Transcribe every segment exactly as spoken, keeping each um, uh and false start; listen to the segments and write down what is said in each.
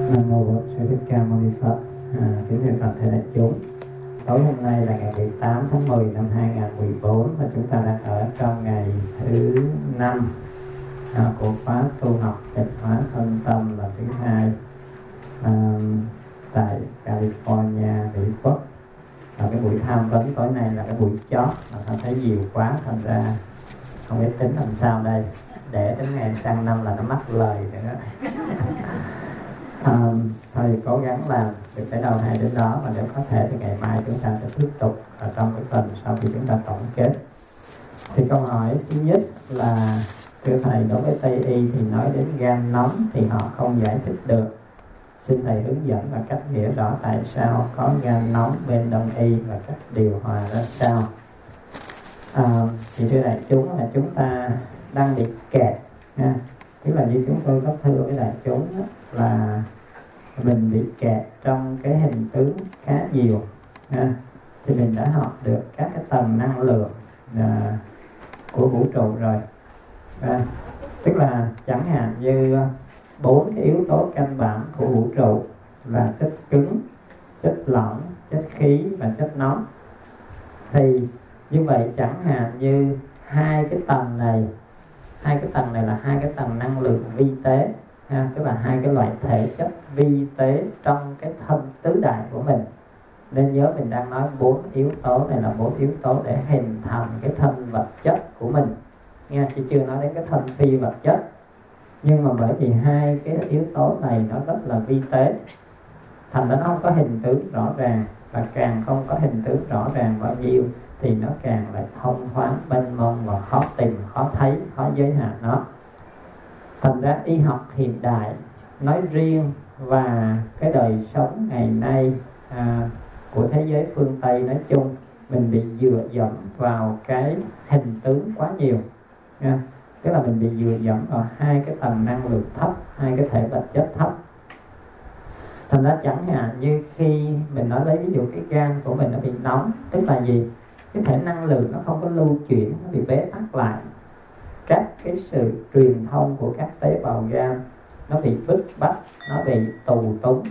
Nam mô Bổn Sư Thích Ca Mâu Ni Phật. À, kính thưa toàn thể đại chúng, tối hôm nay là ngày mười tám tháng mười năm hai nghìn không trăm mười bốn và chúng ta đang ở trong ngày thứ năm à, của khóa tu học tịnh hóa thân tâm là thứ hai à, tại California, Mỹ Quốc. Và cái buổi tham vấn tối nay là cái buổi chót mà ta thấy nhiều quá, thành ra không biết tính làm sao đây, để đến ngày sang năm là nó mắc lời nữa. À, thôi cố gắng làm được tới đâu hay đến đó, và nếu có thể thì ngày mai chúng ta sẽ tiếp tục ở trong cái phần sau khi chúng ta tổng kết. Thì câu hỏi thứ nhất là thưa thầy, đối với Tây y thì nói đến gan nóng thì họ không giải thích được, xin thầy hướng dẫn và cách nghĩa rõ tại sao có gan nóng bên Đông y và cách điều hòa ra sao. À, thì thưa đại chúng là chúng ta đang bị kẹt ha. Tức là như chúng tôi có thưa với đại chúng đó, là mình bị kẹt trong cái hình tướng khá nhiều ha. Thì mình đã học được các cái tầng năng lượng à, của vũ trụ rồi à, tức là chẳng hạn như bốn cái yếu tố căn bản của vũ trụ là chất cứng, chất lỏng, chất khí và chất nóng. Thì như vậy chẳng hạn như hai cái tầng này hai cái tầng này là hai cái tầng năng lượng vi tế ha, tức là hai cái loại thể chất vi tế trong cái thân tứ đại của mình. Nên nhớ mình đang nói bốn yếu tố này là bốn yếu tố để hình thành cái thân vật chất của mình nha, chứ chưa nói đến cái thân phi vật chất. Nhưng mà bởi vì hai cái yếu tố này nó rất là vi tế, thành ra nó không có hình tướng rõ ràng, và càng không có hình tướng rõ ràng bao nhiêu thì nó càng lại thông thoáng, mênh mông và khó tìm, khó thấy, khó giới hạn nó. Thành ra y học hiện đại nói riêng và cái đời sống ngày nay à, của thế giới phương Tây nói chung, mình bị dựa dẫm vào cái hình tướng quá nhiều nha. Tức là mình bị dựa dẫm vào hai cái tầng năng lượng thấp, hai cái thể vật chất thấp. Thành ra chẳng hạn như khi mình nói lấy ví dụ cái gan của mình nó bị nóng, tức là gì? Cái thể năng lượng nó không có lưu chuyển, nó bị bế tắc lại. Các cái sự truyền thông của các tế bào gan nó bị bức bách, nó bị tù túng.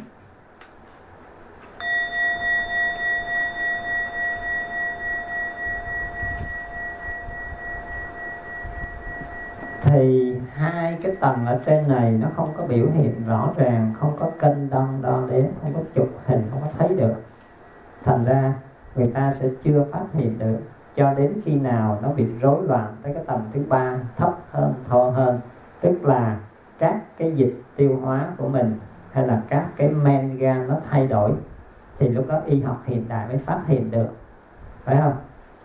Thì hai cái tầng ở trên này nó không có biểu hiện rõ ràng, không có cân đong đo đếm, không có chụp hình, không có thấy được. Thành ra người ta sẽ chưa phát hiện được cho đến khi nào nó bị rối loạn tới cái tầng thứ ba, thấp hơn, thô hơn. Tức là các cái dịch tiêu hóa của mình hay là các cái men gan nó thay đổi, thì lúc đó y học hiện đại mới phát hiện được, phải không?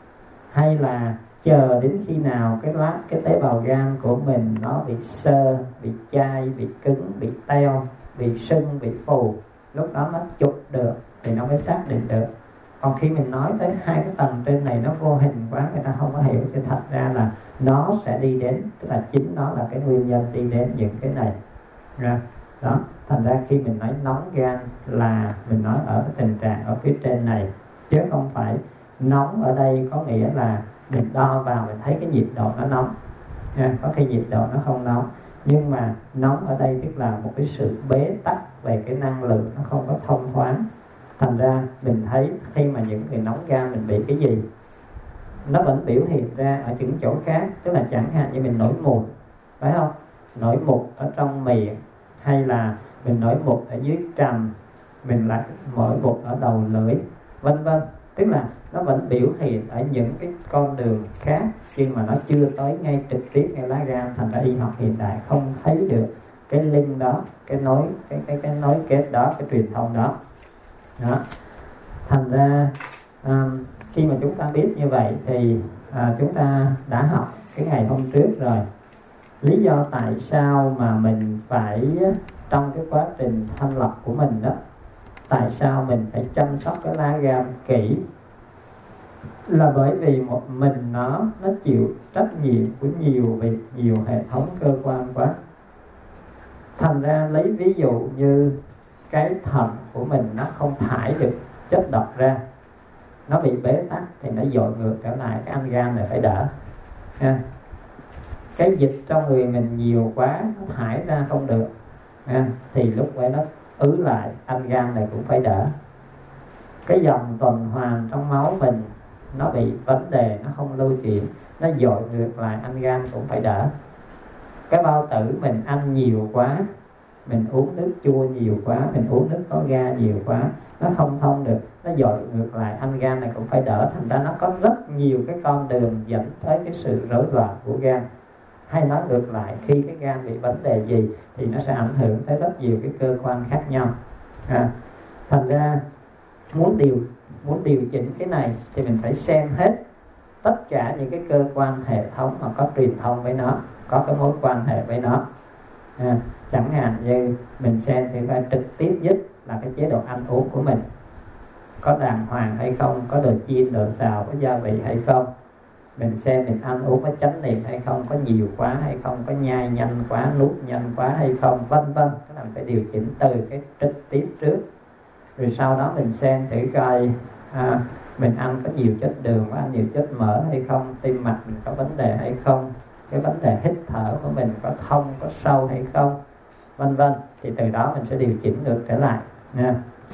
Hay là chờ đến khi nào cái lá cái tế bào gan của mình nó bị xơ, bị chai, bị cứng, bị teo, bị sưng, bị phù, lúc đó nó chụp được thì nó mới xác định được. Còn khi mình nói tới hai cái tầng trên này nó vô hình quá, người ta không có hiểu, thì thật ra là nó sẽ đi đến, tức là chính nó là cái nguyên nhân đi đến những cái này ra đó. Thành ra khi mình nói nóng gan là mình nói ở cái tình trạng ở phía trên này, chứ không phải nóng ở đây có nghĩa là mình đo vào mình thấy cái nhiệt độ nó nóng nha. Có khi nhiệt độ nó không nóng, nhưng mà nóng ở đây tức là một cái sự bế tắc về cái năng lượng, nó không có thông thoáng. Thành ra mình thấy khi mà những người nóng gan mình bị cái gì, nó vẫn biểu hiện ra ở những chỗ khác. Tức là chẳng hạn như mình nổi mụn, phải không? Nổi mụn ở trong miệng, hay là mình nổi mụn ở dưới cằm, mình lại nổi mụn ở đầu lưỡi, vân vân. Tức là nó vẫn biểu hiện ở những cái con đường khác, nhưng mà nó chưa tới ngay trực tiếp ngay lá gan. Thành ra y học hiện đại không thấy được cái link đó, cái nối cái cái cái nối kết đó, cái truyền thông đó. Đó. Thành ra um, khi mà chúng ta biết như vậy thì à, chúng ta đã học cái ngày hôm trước rồi. Lý do tại sao mà mình phải trong cái quá trình thanh lọc của mình đó, tại sao mình phải chăm sóc cái lá gan kỹ, là bởi vì một mình nó nó chịu trách nhiệm của nhiều việc, nhiều hệ thống cơ quan quá. Thành ra lấy ví dụ như cái thận của mình nó không thải được chất độc ra, nó bị bế tắc thì nó dội ngược trở lại, cái anh gan này phải đỡ ha. Cái dịch trong người mình nhiều quá, nó thải ra không được ha, thì lúc ấy nó ứ lại, anh gan này cũng phải đỡ. Cái dòng tuần hoàn trong máu mình nó bị vấn đề, nó không lưu chuyển, nó dội ngược lại, anh gan cũng phải đỡ. Cái bao tử mình ăn nhiều quá, mình uống nước chua nhiều quá, mình uống nước có ga nhiều quá, nó không thông được, nó dội ngược lại, anh gan này cũng phải đỡ. Thành ra nó có rất nhiều cái con đường dẫn tới cái sự rối loạn của gan. Hay nói ngược lại, khi cái gan bị vấn đề gì thì nó sẽ ảnh hưởng tới rất nhiều cái cơ quan khác nhau. à, Thành ra muốn điều muốn điều chỉnh cái này thì mình phải xem hết tất cả những cái cơ quan hệ thống mà có truyền thông với nó, có cái mối quan hệ với nó. à, Chẳng hạn như mình xem thì phải trực tiếp nhất là cái chế độ ăn uống của mình có đàng hoàng hay không, có đồ chiên, đồ xào, có gia vị hay không. Mình xem mình ăn uống có chánh niệm hay không, có nhiều quá hay không, có nhai nhanh quá, nuốt nhanh quá hay không, vân vân. Cái này phải điều chỉnh từ cái trực tiếp trước. Rồi sau đó mình xem thử coi à, mình ăn có nhiều chất đường, có ăn nhiều chất mỡ hay không, tim mạch mình có vấn đề hay không, cái vấn đề hít thở của mình có thông, có sâu hay không, vân vân. Thì từ đó mình sẽ điều chỉnh ngược trở lại nha.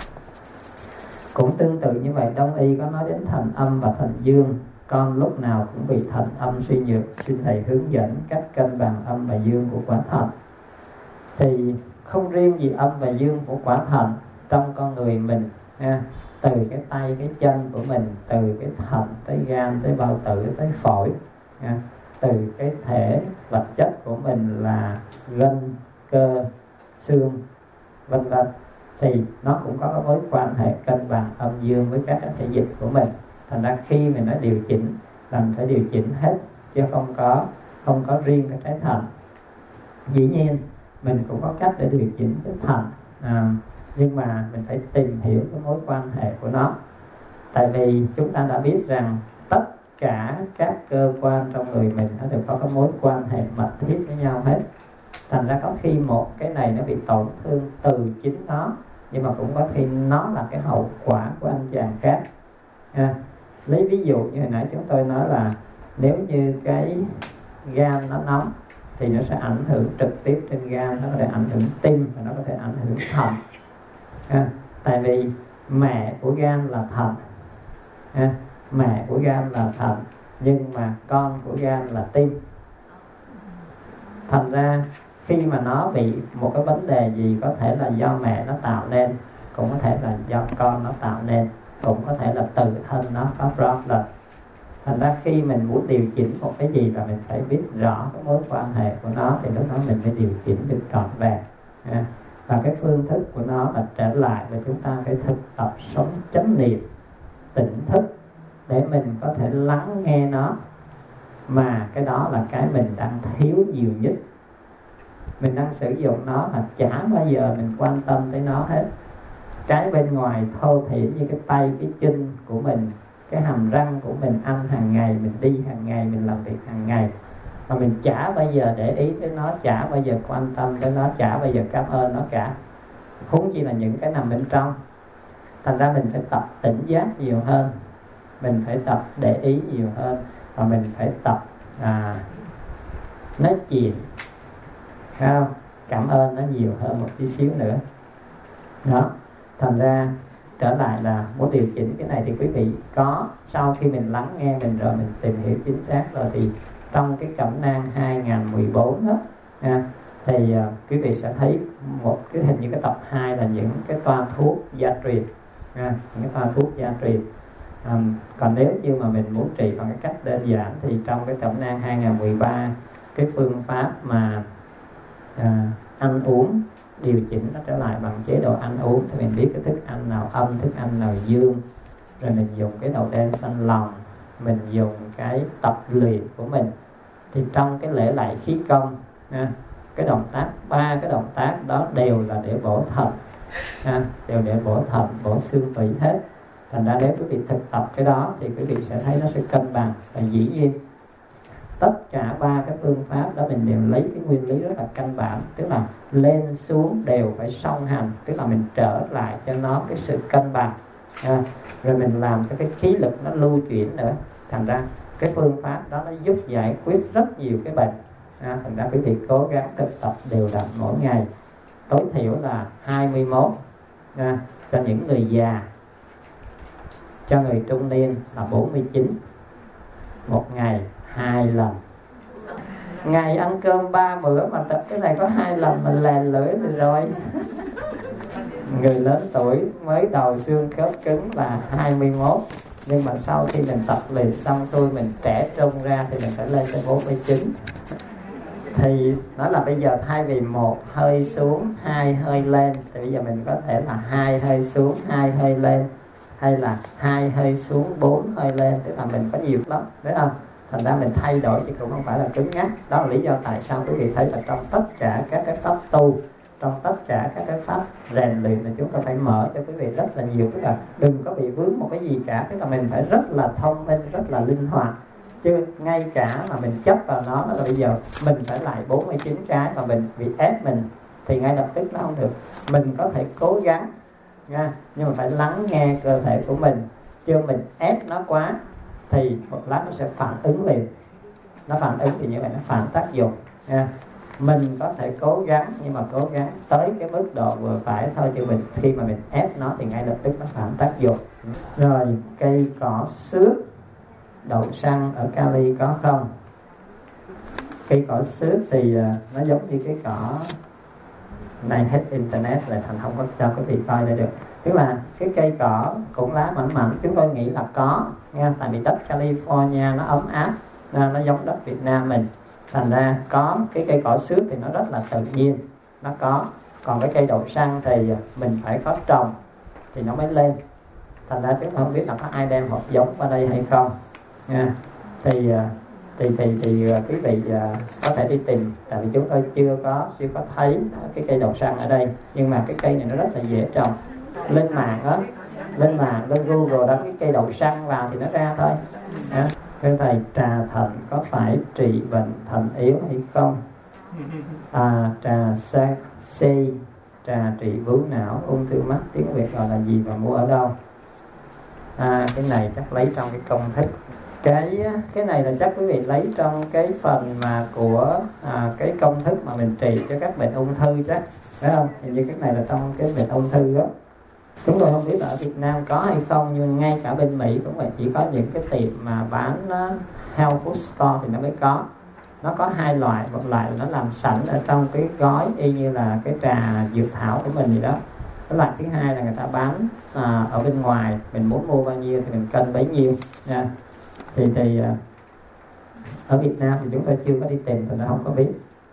Cũng tương tự như vậy, Đông y có nói đến thành âm và thành dương. Con lúc nào cũng bị thành âm suy nhược, xin thầy hướng dẫn cách cân bằng âm và dương của quả thận. Thì không riêng gì âm và dương của quả thận, trong con người mình ha, từ cái tay cái chân của mình, từ cái thận tới gan tới bao tử tới phổi ha, từ cái thể vật chất của mình là gân, cơ, xương, vân vân, thì nó cũng có mối quan hệ cân bằng âm dương với các cái thể dịch của mình. Thành ra khi mình nói điều chỉnh là mình phải điều chỉnh hết, chứ không có không có riêng cái trái thận. Dĩ nhiên mình cũng có cách để điều chỉnh cái thận, à, nhưng mà mình phải tìm hiểu cái mối quan hệ của nó. Tại vì chúng ta đã biết rằng tất cả các cơ quan trong người mình nó đều có cái mối quan hệ mật thiết với nhau hết. Thành ra có khi một cái này nó bị tổn thương từ chính nó, nhưng mà cũng có khi nó là cái hậu quả của anh chàng khác. à, Lấy ví dụ như hồi nãy chúng tôi nói là nếu như cái gan nó nóng thì nó sẽ ảnh hưởng trực tiếp trên gan, nó có thể ảnh hưởng tim và nó có thể ảnh hưởng thận. à, Tại vì mẹ của gan là thận, à, mẹ của gan là thận, nhưng mà con của gan là tim. Thành ra khi mà nó bị một cái vấn đề gì, có thể là do mẹ nó tạo nên, cũng có thể là do con nó tạo nên, cũng có thể là từ thân nó có problem. Thành ra khi mình muốn điều chỉnh một cái gì là mình phải biết rõ cái mối quan hệ của nó, thì lúc đó mình mới điều chỉnh được trọn vẹn. à, Và cái phương thức của nó là trở lại và chúng ta phải thực tập sống chánh niệm, tỉnh thức, để mình có thể lắng nghe nó. Mà cái đó là cái mình đang thiếu nhiều nhất. Mình đang sử dụng nó mà chả bao giờ mình quan tâm tới nó hết. Cái bên ngoài thô thiển như cái tay, cái chân của mình, cái hàm răng của mình, ăn hàng ngày, mình đi hàng ngày, mình làm việc hàng ngày, mà mình chả bao giờ để ý tới nó, chả bao giờ quan tâm tới nó, chả bao giờ cảm ơn nó cả. Huống chi là những cái nằm bên trong. Thành ra mình phải tập tỉnh giác nhiều hơn, mình phải tập để ý nhiều hơn, và mình phải tập à, nói chuyện không? Cảm ơn nó nhiều hơn một tí xíu nữa. Đó, thành ra trở lại là muốn điều chỉnh cái này thì quý vị có, sau khi mình lắng nghe mình rồi, mình tìm hiểu chính xác rồi, thì trong cái Cẩm nang hai không một bốn đó à, thì uh, quý vị sẽ thấy một cái hình như cái tập hai là những cái toa thuốc gia truyền, à, những cái toa thuốc gia truyền. Um, còn nếu như mà mình muốn trị bằng cái cách đơn giản thì trong cái Cẩm nang hai không một ba, cái phương pháp mà à, ăn uống điều chỉnh nó trở lại bằng chế độ ăn uống, thì mình biết cái thức ăn nào âm, thức ăn nào dương, rồi mình dùng cái đậu đen xanh lòng, mình dùng cái tập luyện của mình. Thì trong cái lễ lại khí công à, cái động tác, ba cái động tác đó đều là để bổ thận, à, đều để bổ thận, bổ xương tủy hết. Thành ra nếu quý vị thực tập cái đó thì quý vị sẽ thấy nó sẽ cân bằng. Và dĩ nhiên tất cả ba cái phương pháp đó mình đều lấy cái nguyên lý rất là căn bản, tức là lên xuống đều phải song hành, tức là mình trở lại cho nó cái sự cân bằng, à, rồi mình làm cho cái khí lực nó lưu chuyển nữa. Thành ra cái phương pháp đó nó giúp giải quyết rất nhiều cái bệnh. à, Thành ra quý vị cố gắng thực tập đều đặn mỗi ngày. tối thiểu là hai mươi mốt à, cho những người già, cho người trung niên là bốn mươi chín, một ngày hai lần. Ngày ăn cơm ba bữa mà tập cái này có hai lần mình lè lưỡi rồi rồi. Người lớn tuổi mới đầu xương khớp cứng là hai mươi mốt, nhưng mà sau khi mình tập luyện xong xuôi, mình trẻ trung ra thì mình phải lên tới bốn mươi chín. Thì nó là bây giờ thay vì một hơi xuống, hai hơi lên, thì bây giờ mình có thể là hai hơi xuống, hai hơi lên, hay là hai hơi xuống, bốn hơi lên, tức là mình có nhiều lắm, đúng không? Thành ra mình thay đổi chứ cũng không phải là cứng nhắc. Đó là lý do tại sao quý vị thấy là trong tất cả các cái pháp tu, trong tất cả các cái pháp rèn luyện là chúng ta phải mở cho quý vị rất là nhiều, tức là đừng có bị vướng một cái gì cả, tức là mình phải rất là thông minh, rất là linh hoạt. Chứ ngay cả mà mình chấp vào nó là bây giờ mình phải lại bốn mươi chín cái mà mình bị ép mình thì ngay lập tức nó không được. Mình có thể cố gắng nha, nhưng mà phải lắng nghe cơ thể của mình, chứ mình ép nó quá thì một lát nó sẽ phản ứng liền. Nó phản ứng thì như vậy nó phản tác dụng nha. Mình có thể cố gắng, nhưng mà cố gắng tới cái mức độ vừa phải thôi, chứ mình khi mà mình ép nó thì ngay lập tức nó phản tác dụng. Rồi cây cỏ xước đậu xăng ở Cali có không? Cây cỏ xước thì nó giống như cái cỏ này, hết internet rồi thành không có cho quý vị coi đây được. Tức là cái cây cỏ cũng lá mảnh mảnh, chúng tôi nghĩ là có nha, tại vì đất California nó ấm áp, nó giống đất Việt Nam mình, thành ra có cái cây cỏ xước thì nó rất là tự nhiên, nó có. Còn cái cây đậu xăng thì mình phải có trồng thì nó mới lên, thành ra chúng tôi không biết là có ai đem hột giống qua đây hay không nha. Thì thì thì thì quý vị có thể đi tìm, tại vì chúng tôi chưa có chưa có thấy cái cây đậu xăng ở đây, nhưng mà cái cây này nó rất là dễ trồng. Lên mạng đó, lên mạng lên Google đó, cái cây đậu xăng vào thì nó ra thôi. À, thưa thầy, trà thận có phải trị bệnh thận yếu hay không? À, trà C, trà trị vú não, ung thư mắt, tiếng Việt gọi là gì và mua ở đâu? À, cái này chắc lấy trong cái công thức. Cái cái này là chắc quý vị lấy trong cái phần mà của à, cái công thức mà mình trị cho các bệnh ung thư chắc, phải không? Hình như cái này là trong cái bệnh ung thư đó. Chúng tôi không biết là ở Việt Nam có hay không, nhưng ngay cả bên Mỹ cũng vậy, chỉ có những cái tiệm mà bán uh, health food store thì nó mới có. Nó có hai loại, một loại là nó làm sẵn ở trong cái gói y như là cái trà dược thảo của mình gì đó. Cái loại thứ hai là người ta bán uh, ở bên ngoài, mình muốn mua bao nhiêu thì mình cân bấy nhiêu nha. Thì thì uh, ở Việt Nam thì chúng tôi chưa có đi tìm thì nó không có biết.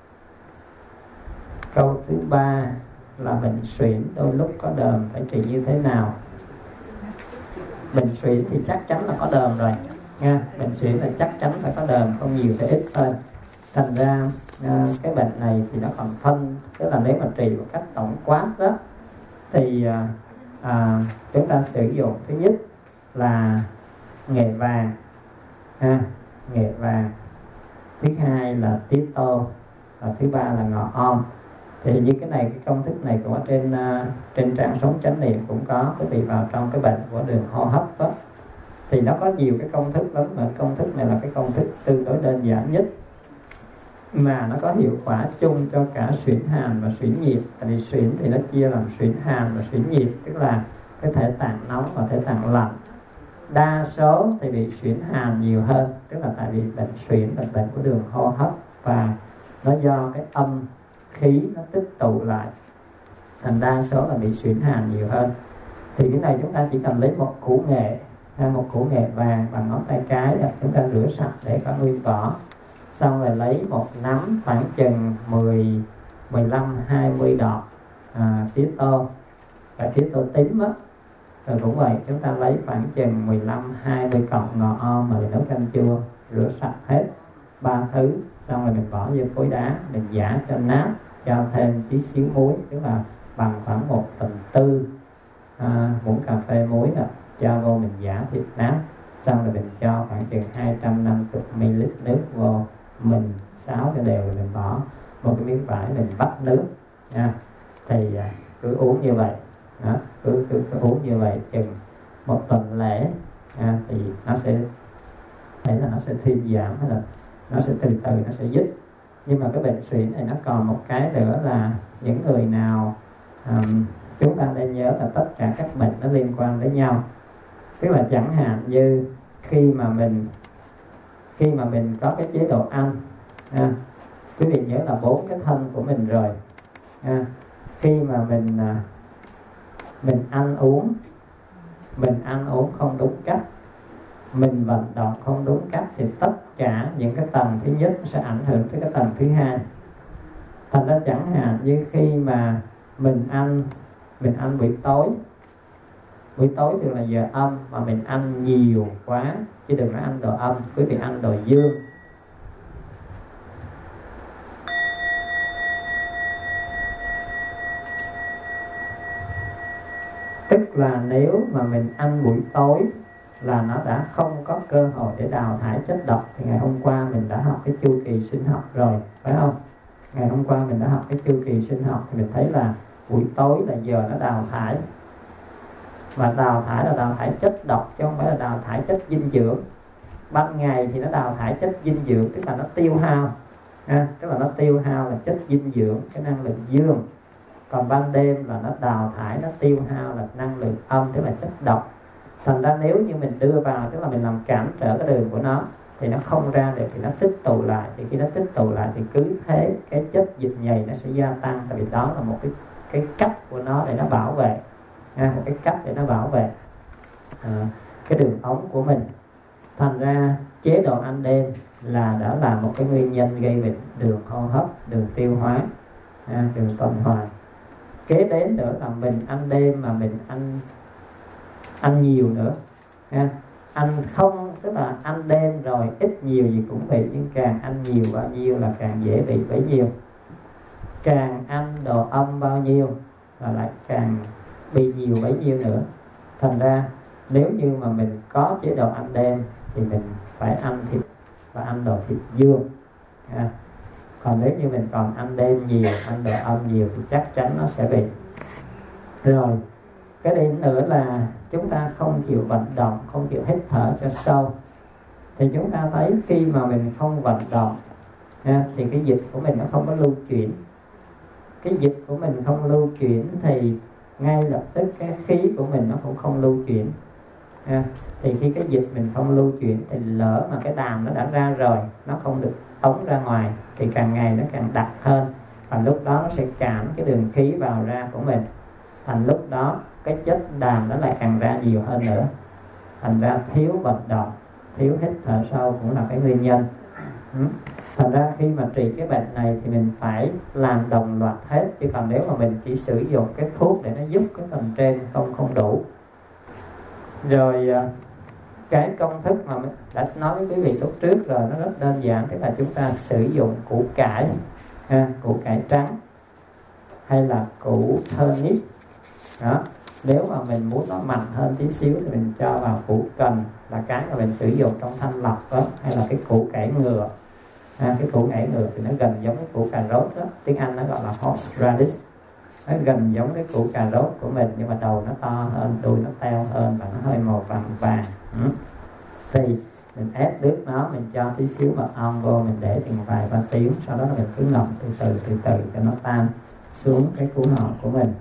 Câu thứ ba là bệnh suyễn đôi lúc có đờm, phải trị như thế nào? Bệnh suyễn thì chắc chắn là có đờm rồi nha. Bệnh suyễn là chắc chắn phải có đờm, không nhiều thì ít thôi. Thành ra à, cái bệnh này thì nó còn phân, tức là nếu mà trị một cách tổng quát đó thì à, à, chúng ta sử dụng thứ nhất là nghệ vàng ha, nghệ vàng. Thứ hai là tía tô, và thứ ba là ngọ om. Thì như cái này, cái công thức này cũng ở trên uh, trên trang Sống Chánh Niệm cũng có, quý vị vào trong cái bệnh của đường hô hấp đó, thì nó có nhiều cái công thức lắm, mà công thức này là cái công thức tương đối đơn giản nhất mà nó có hiệu quả chung cho cả suyễn hàn và suyễn nhiệt. Tại vì suyễn thì nó chia làm suyễn hàn và suyễn nhiệt, tức là cái thể tạng nóng và thể tạng lạnh. Đa số thì bị suyễn hàn nhiều hơn, tức là tại vì bệnh suyễn là bệnh của đường hô hấp, và nó do cái âm khí nó tích tụ lại, thành đa số là bị suyễn hàn nhiều hơn. Thì cái này chúng ta chỉ cần lấy một củ nghệ, một củ nghệ vàng bằng ngón tay cái, chúng ta rửa sạch để có nguyên vỏ, xong rồi lấy một nắm khoảng chừng mười, mười lăm, hai mươi đọt à, tía tô, và tía tô tím á. Rồi cũng vậy, chúng ta lấy khoảng chừng mười lăm, hai mươi cọng ngò om mà mình nấu canh chua, rửa sạch hết ba thứ, xong rồi mình bỏ vô khối đá, mình giã cho nát, cho thêm tí xíu muối, tức là bằng khoảng một phần tư à, muỗng cà phê muối đó, cho vô mình giã thịt nát, xong rồi mình cho khoảng chừng hai trăm năm mươi mi li lít nước vô, mình xáo cho đều rồi mình bỏ một cái miếng vải, mình vắt nước nha. Thì à, cứ uống như vậy đó, cứ, cứ, cứ uống như vậy chừng một tuần lễ à, thì nó sẽ thấy là nó sẽ thuyên giảm, hay là nó sẽ từ từ nó sẽ dứt. Nhưng mà cái bệnh suyễn này nó còn một cái nữa là những người nào um, chúng ta nên nhớ là tất cả các bệnh nó liên quan đến nhau. Tức là chẳng hạn như khi mà mình khi mà mình có cái chế độ ăn, ha, quý vị nhớ là bốn cái thân của mình rồi, ha. Khi mà mình mình ăn uống mình ăn uống không đúng cách, mình vận động không đúng cách, thì tất cả những cái tầng thứ nhất sẽ ảnh hưởng tới cái tầng thứ hai. Thành ra chẳng hạn như khi mà mình ăn mình ăn buổi tối buổi tối thường là giờ âm, mà mình ăn nhiều quá, chứ đừng nói ăn đồ âm, quý vị ăn đồ dương. Tức là nếu mà mình ăn buổi tối là nó đã không có cơ hội để đào thải chất độc. Thì ngày hôm qua mình đã học cái chu kỳ sinh học rồi, phải không? Ngày hôm qua mình đã học cái chu kỳ sinh học thì mình thấy là buổi tối là giờ nó đào thải. Và đào thải là đào thải chất độc, chứ không phải là đào thải chất dinh dưỡng. Ban ngày thì nó đào thải chất dinh dưỡng, tức là nó tiêu hao, ha, tức là nó tiêu hao là chất dinh dưỡng, cái năng lượng dương. Còn ban đêm là nó đào thải, nó tiêu hao là năng lượng âm, tức là chất độc. Thành ra nếu như mình đưa vào, tức là mình làm cản trở cái đường của nó, thì nó không ra được, thì nó tích tụ lại. Thì khi nó tích tụ lại thì cứ thế cái chất dịch nhầy nó sẽ gia tăng. Tại vì đó là một cái, cái cách của nó để nó bảo vệ, ha, một cái cách để nó bảo vệ à, cái đường ống của mình. Thành ra chế độ ăn đêm là đã là một cái nguyên nhân gây bệnh đường hô hấp, đường tiêu hóa, ha, đường tuần hoàn. Kế đến nữa là mình ăn đêm mà mình ăn ăn nhiều nữa, ha. Ăn không, tức là ăn đêm rồi ít nhiều gì cũng bị, nhưng càng ăn nhiều bao nhiêu là càng dễ bị bấy nhiêu. Càng ăn đồ âm bao nhiêu là lại càng bị nhiều bấy nhiêu nữa. Thành ra nếu như mà mình có chế độ ăn đêm thì mình phải ăn thịt và ăn đồ thịt dương, ha. Còn nếu như mình còn ăn đêm nhiều, ăn đồ âm nhiều thì chắc chắn nó sẽ bị. Rồi cái điểm nữa là chúng ta không chịu vận động, không chịu hít thở cho sâu. Thì chúng ta thấy khi mà mình không vận động, ha, thì cái dịch của mình nó không có lưu chuyển. Cái dịch của mình không lưu chuyển thì ngay lập tức cái khí của mình nó cũng không lưu chuyển, ha. Thì khi cái dịch mình không lưu chuyển thì lỡ mà cái đàm nó đã ra rồi, nó không được tống ra ngoài, thì càng ngày nó càng đặc hơn. Và lúc đó nó sẽ cản cái đường khí vào ra của mình. Thành lúc đó cái chất đàm nó lại càng ra nhiều hơn nữa. Thành ra thiếu vận động, thiếu hít thở sâu cũng là cái nguyên nhân. Thành ra khi mà trị cái bệnh này thì mình phải làm đồng loạt hết. Chứ còn nếu mà mình chỉ sử dụng cái thuốc để nó giúp cái phần trên không không đủ. Rồi cái công thức mà mình đã nói với quý vị lúc trước rồi, nó rất đơn giản. Tức là chúng ta sử dụng củ cải, ha, củ cải trắng hay là củ thơ nít đó. Nếu mà mình muốn nó mặn hơn tí xíu thì mình cho vào củ cần, là cái mà mình sử dụng trong thanh lọc đó. Hay là cái củ cải ngựa, à, cái củ cải ngựa thì nó gần giống cái củ cà rốt đó, tiếng Anh nó gọi là horseradish. Nó gần giống cái củ cà rốt của mình, nhưng mà đầu nó to hơn, đuôi nó teo hơn và nó hơi màu vàng vàng. ừ. Thì mình ép nước nó, mình cho tí xíu mật ong vô, mình để chừng vài ba tiếng. Sau đó là mình cứ ngậm từ từ từ từ cho nó tan xuống cái cuống họng của mình.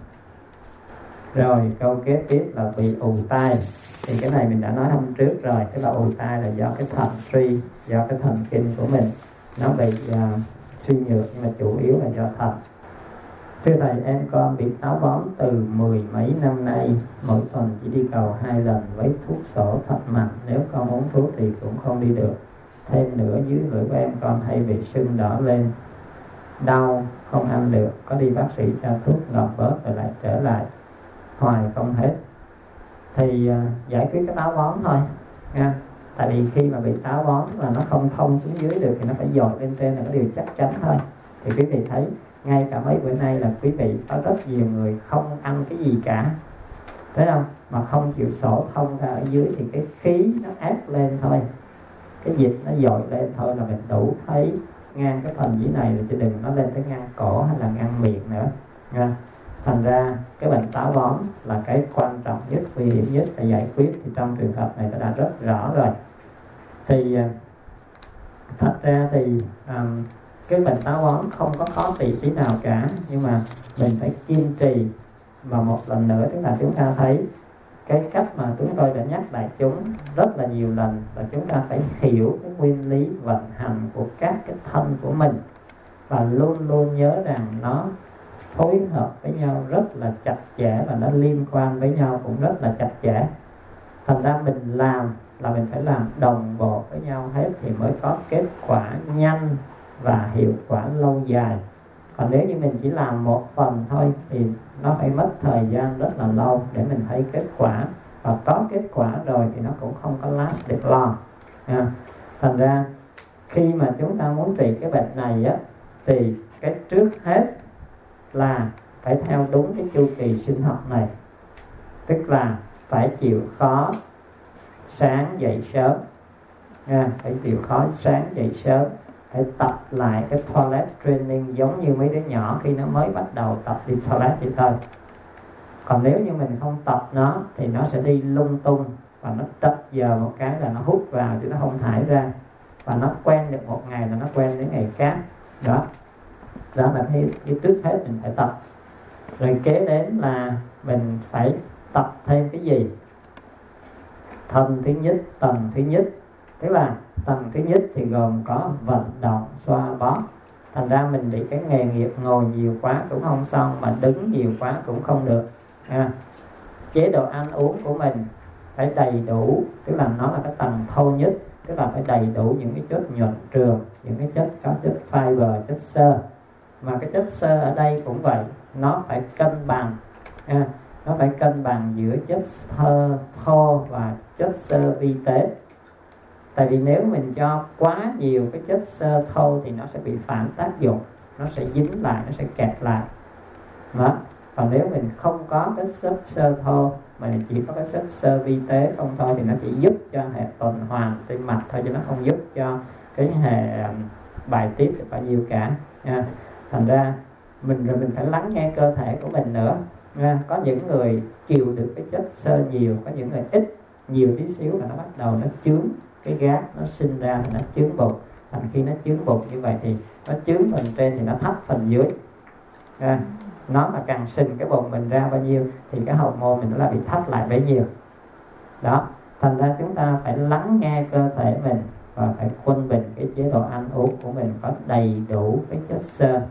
Rồi câu kế tiếp là bị ù tai. Thì cái này mình đã nói hôm trước rồi. Tức là ù tai là do cái thận suy, do cái thần kinh của mình nó bị uh, suy nhược, nhưng mà chủ yếu là do thận. Thưa thầy, em con bị táo bón từ mười mấy năm nay, mỗi tuần chỉ đi cầu hai lần với thuốc sổ thật mạnh. Nếu con uống thuốc thì cũng không đi được. Thêm nữa, dưới lưỡi của em con hay bị sưng đỏ lên, đau không ăn được. Có đi bác sĩ cho thuốc ngọt bớt rồi lại trở lại, hoài không hết. Thì uh, giải quyết cái táo bón thôi, nha. Tại vì khi mà bị táo bón là nó không thông xuống dưới được thì nó phải dội lên trên, là cái điều chắc chắn thôi. Thì quý vị thấy ngay cả mấy bữa nay là quý vị có rất nhiều người không ăn cái gì cả, thấy không? Mà không chịu sổ thông ra ở dưới thì cái khí nó ép lên thôi, cái dịch nó dội lên thôi là mình đủ thấy ngang cái phần dưới này rồi, chứ đừng nó lên tới ngang cổ hay là ngang miệng nữa, nha. Thành ra cái bệnh táo bón là cái quan trọng nhất, nguy hiểm nhất để giải quyết. Thì trong trường hợp này đã rất rõ rồi. Thì thật ra thì um, cái bệnh táo bón không có khó trị tí nào cả, nhưng mà mình phải kiên trì. Và một lần nữa tức là chúng ta thấy cái cách mà chúng tôi đã nhắc đại chúng rất là nhiều lần là chúng ta phải hiểu cái nguyên lý vận hành của các cái thân của mình, và luôn luôn nhớ rằng nó phối hợp với nhau rất là chặt chẽ, và nó liên quan với nhau cũng rất là chặt chẽ. Thành ra mình làm là mình phải làm đồng bộ với nhau hết thì mới có kết quả nhanh và hiệu quả lâu dài. Còn nếu như mình chỉ làm một phần thôi thì nó phải mất thời gian rất là lâu để mình thấy kết quả, và có kết quả rồi thì nó cũng không có last được long. À, thành ra khi mà chúng ta muốn trị cái bệnh này á, thì cái trước hết là phải theo đúng cái chu kỳ sinh học này, tức là phải chịu khó sáng dậy sớm, à, phải chịu khó sáng dậy sớm, phải tập lại cái toilet training giống như mấy đứa nhỏ khi nó mới bắt đầu tập đi toilet vậy thôi. Còn nếu như mình không tập nó thì nó sẽ đi lung tung, và nó trật giờ một cái là nó hút vào chứ nó không thải ra, và nó quen được một ngày là nó quen đến ngày khác. Đó, đó là cái, cái trước hết mình phải tập. Rồi kế đến là mình phải tập thêm cái gì? Thân thứ nhất, tầng thứ nhất. Tức là tầng thứ nhất thì gồm có vận động, xoa bóp. Thành ra mình bị cái nghề nghiệp ngồi nhiều quá cũng không xong, mà đứng nhiều quá cũng không được. À, chế độ ăn uống của mình phải đầy đủ, tức là nó là cái tầng thô nhất, tức là phải đầy đủ những cái chất nhuận trường, những cái chất có chất fiber, chất xơ. Mà cái chất xơ ở đây cũng vậy, nó phải cân bằng, à, nó phải cân bằng giữa chất xơ thô và chất xơ vi tế. Tại vì nếu mình cho quá nhiều cái chất xơ thô thì nó sẽ bị phản tác dụng, nó sẽ dính lại, nó sẽ kẹt lại. Đó. Còn nếu mình không có cái chất xơ thô mà mình chỉ có cái chất xơ vi tế không thôi thì nó chỉ giúp cho hệ tuần hoàn tim mạch thôi, chứ nó không giúp cho cái hệ bài tiết được bao nhiêu cả. À, thành ra mình rồi mình phải lắng nghe cơ thể của mình nữa. À, có những người chịu được cái chất xơ nhiều, có những người ít, nhiều tí xíu là nó bắt đầu nó chướng cái gát, nó sinh ra thì nó chướng bụng. Thành khi nó chướng bụng như vậy thì nó chướng phần trên thì nó thấp phần dưới. À, nó mà càng sình cái bụng mình ra bao nhiêu thì cái hậu môn mình nó là bị thấp lại bấy nhiêu. Đó, thành ra chúng ta phải lắng nghe cơ thể mình và phải quân bình cái chế độ ăn uống của mình có đầy đủ cái chất xơ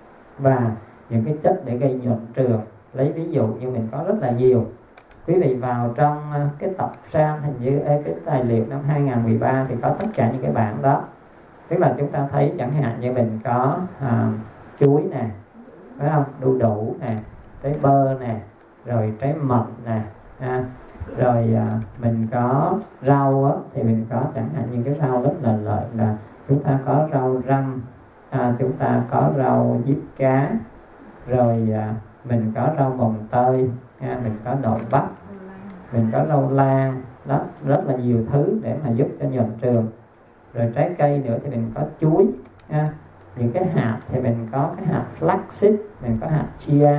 và những cái chất để gây nhuận trường. Lấy ví dụ như mình có rất là nhiều. Quý vị vào trong cái tập san hình như cái tài liệu năm hai không một ba thì có tất cả những cái bảng đó. Tức là chúng ta thấy chẳng hạn như mình có à, chuối nè, phải không? Đu đủ nè, trái bơ nè, rồi trái mận nè, à, rồi à, mình có rau á, thì mình có chẳng hạn những cái rau rất là lợi là chúng ta có rau răm, à, chúng ta có rau diếp cá, rồi à, mình có rau mồng tơi, à, mình có đậu bắp, mình có rau lan, đó, rất là nhiều thứ để mà giúp cho nhuận trường. Rồi trái cây nữa thì mình có chuối, à, những cái hạt thì mình có cái hạt flaxseed, mình có hạt chia,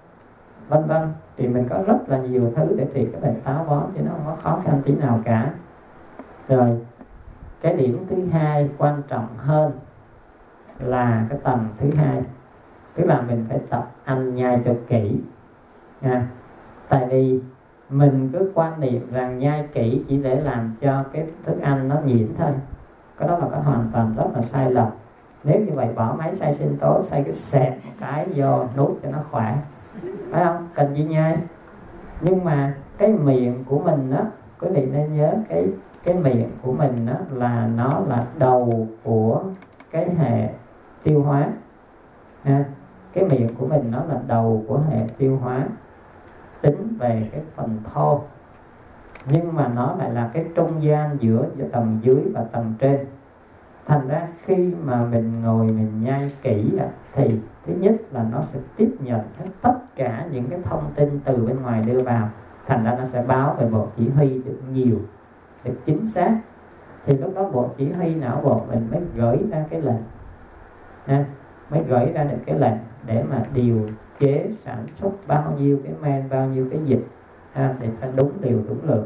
vân vân. Thì mình có rất là nhiều thứ để trị cái bệnh táo bón chứ nó không có khó khăn tí nào cả. Rồi cái điểm thứ hai quan trọng hơn là cái tầng thứ hai, tức là mình phải tập ăn nhai cho kỹ. À, tại vì mình cứ quan niệm rằng nhai kỹ chỉ để làm cho cái thức ăn nó nhuyễn thôi, cái đó là cái hoàn toàn rất là sai lầm. Nếu như vậy bỏ máy xay sinh tố, xay cái xẹt một cái vô nuốt cho nó khỏe, phải không? Cần gì nhai. Nhưng mà cái miệng của mình á, quý vị nên nhớ cái cái miệng của mình á là nó là đầu của cái hệ tiêu hóa. À, cái miệng của mình nó là đầu của hệ tiêu hóa, tính về cái phần thô, nhưng mà nó lại là cái trung gian giữa, giữa tầng dưới và tầng trên. Thành ra khi mà mình ngồi mình nhai kỹ thì thứ nhất là nó sẽ tiếp nhận tất cả những cái thông tin từ bên ngoài đưa vào, thành ra nó sẽ báo về bộ chỉ huy được nhiều, được chính xác. Thì lúc đó bộ chỉ huy não bộ mình mới gửi ra cái lệnh, à, mới gửi ra được cái lệnh để mà điều chế sản xuất bao nhiêu cái men, bao nhiêu cái dịch, à, để cho đúng điều đúng lượng.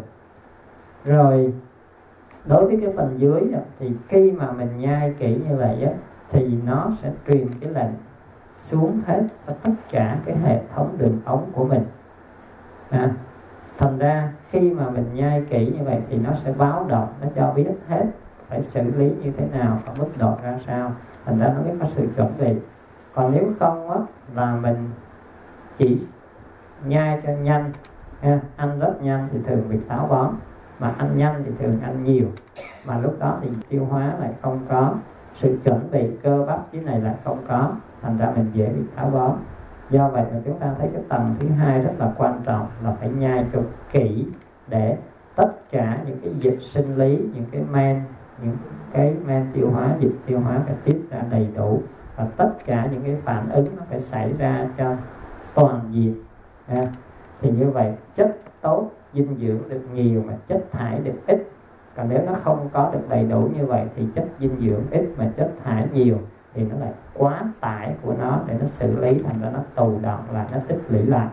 Rồi đối với cái phần dưới thì khi mà mình nhai kỹ như vậy á, thì nó sẽ truyền cái lệnh xuống hết tất cả cái hệ thống đường ống của mình. À, thành ra khi mà mình nhai kỹ như vậy thì nó sẽ báo động, nó cho biết hết phải xử lý như thế nào và mức độ ra sao, thành ra nó mới có sự chuẩn bị. Còn nếu không á, là mình chỉ nhai cho nhanh, ha, ăn rất nhanh thì thường bị táo bón, mà ăn nhanh thì thường ăn nhiều, mà lúc đó thì tiêu hóa lại không có, sự chuẩn bị cơ bắp dưới này lại không có, thành ra mình dễ bị táo bón. Do vậy mà chúng ta thấy cái tầng thứ hai rất là quan trọng là phải nhai cho kỹ để tất cả những cái dịch sinh lý, những cái men, những cái men tiêu hóa, dịch tiêu hóa phải tiết ra đầy đủ, và tất cả những cái phản ứng nó phải xảy ra cho toàn diện. À, thì như vậy chất tốt dinh dưỡng được nhiều mà chất thải được ít. Còn nếu nó không có được đầy đủ như vậy thì chất dinh dưỡng ít mà chất thải nhiều thì nó lại quá tải của nó để nó xử lý, thành ra nó tù đọng lại, nó tích lũy lại.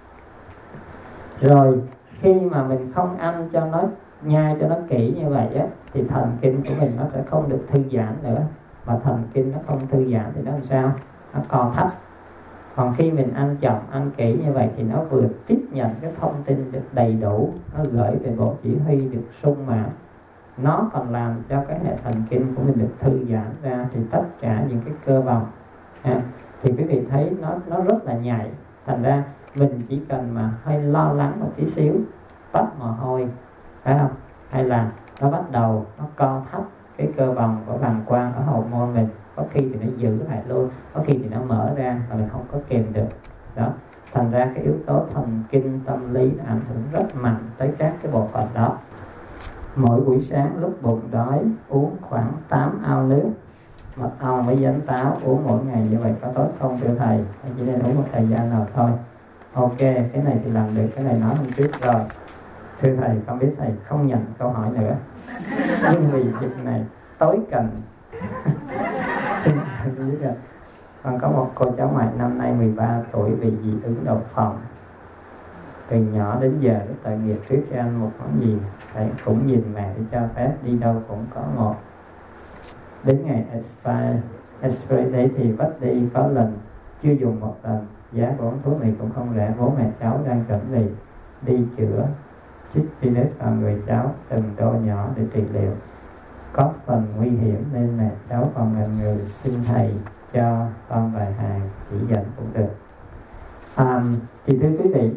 Rồi khi mà mình không ăn cho nó nhai cho nó kỹ như vậy á, thì thần kinh của mình nó sẽ không được thư giãn nữa. Mà thần kinh nó không thư giãn thì nó làm sao? Nó co thắt. Còn khi mình ăn chậm, ăn kỹ như vậy thì nó vừa tiếp nhận cái thông tin được đầy đủ, nó gửi về bộ chỉ huy được sung mãn, nó còn làm cho cái hệ thần kinh của mình được thư giãn ra, thì tất cả những cái cơ bắp à, thì quý vị thấy nó nó rất là nhạy. Thành ra mình chỉ cần mà hơi lo lắng một tí xíu, toát mồ hôi, phải không? Hay là nó bắt đầu nó co thắt cái cơ vòng của bàng quang ở hậu môn mình, có khi thì nó giữ lại luôn, có khi thì nó mở ra mà mình không có kìm được. Đó, thành ra cái yếu tố thần kinh tâm lý nó ảnh hưởng rất mạnh tới các cái bộ phận đó. Mỗi buổi sáng lúc bụng đói uống khoảng tám ao nước mật ong với giấm táo, uống mỗi ngày như vậy có tốt không thưa thầy? Hay chỉ nên uống một thời gian nào thôi? Ok, cái này thì làm được, cái này nói hôm trước rồi. Thưa thầy, con biết thầy không nhận câu hỏi nữa, nhưng vì việc này tối cần xin thầy biết rồi. Con có một cô cháu ngoại năm nay mười ba tuổi bị dị ứng đậu phộng. Từ nhỏ đến giờ rất tội nghiệp, trước khi ăn một món gì thầy cũng nhìn mẹ để cho phép, đi đâu cũng có một. Đến ngày expire, expire đấy thì bắt đi có lần, chưa dùng một lần. Giá của thuốc này cũng không rẻ, bố mẹ cháu đang chuẩn bị đi chữa chích virus vào người cháu từng đô nhỏ để trị liệu, có phần nguy hiểm nên mẹ cháu còn ngần ngừ, xin thầy cho con vài hàng chỉ dẫn cũng được. À, thì thưa quý vị,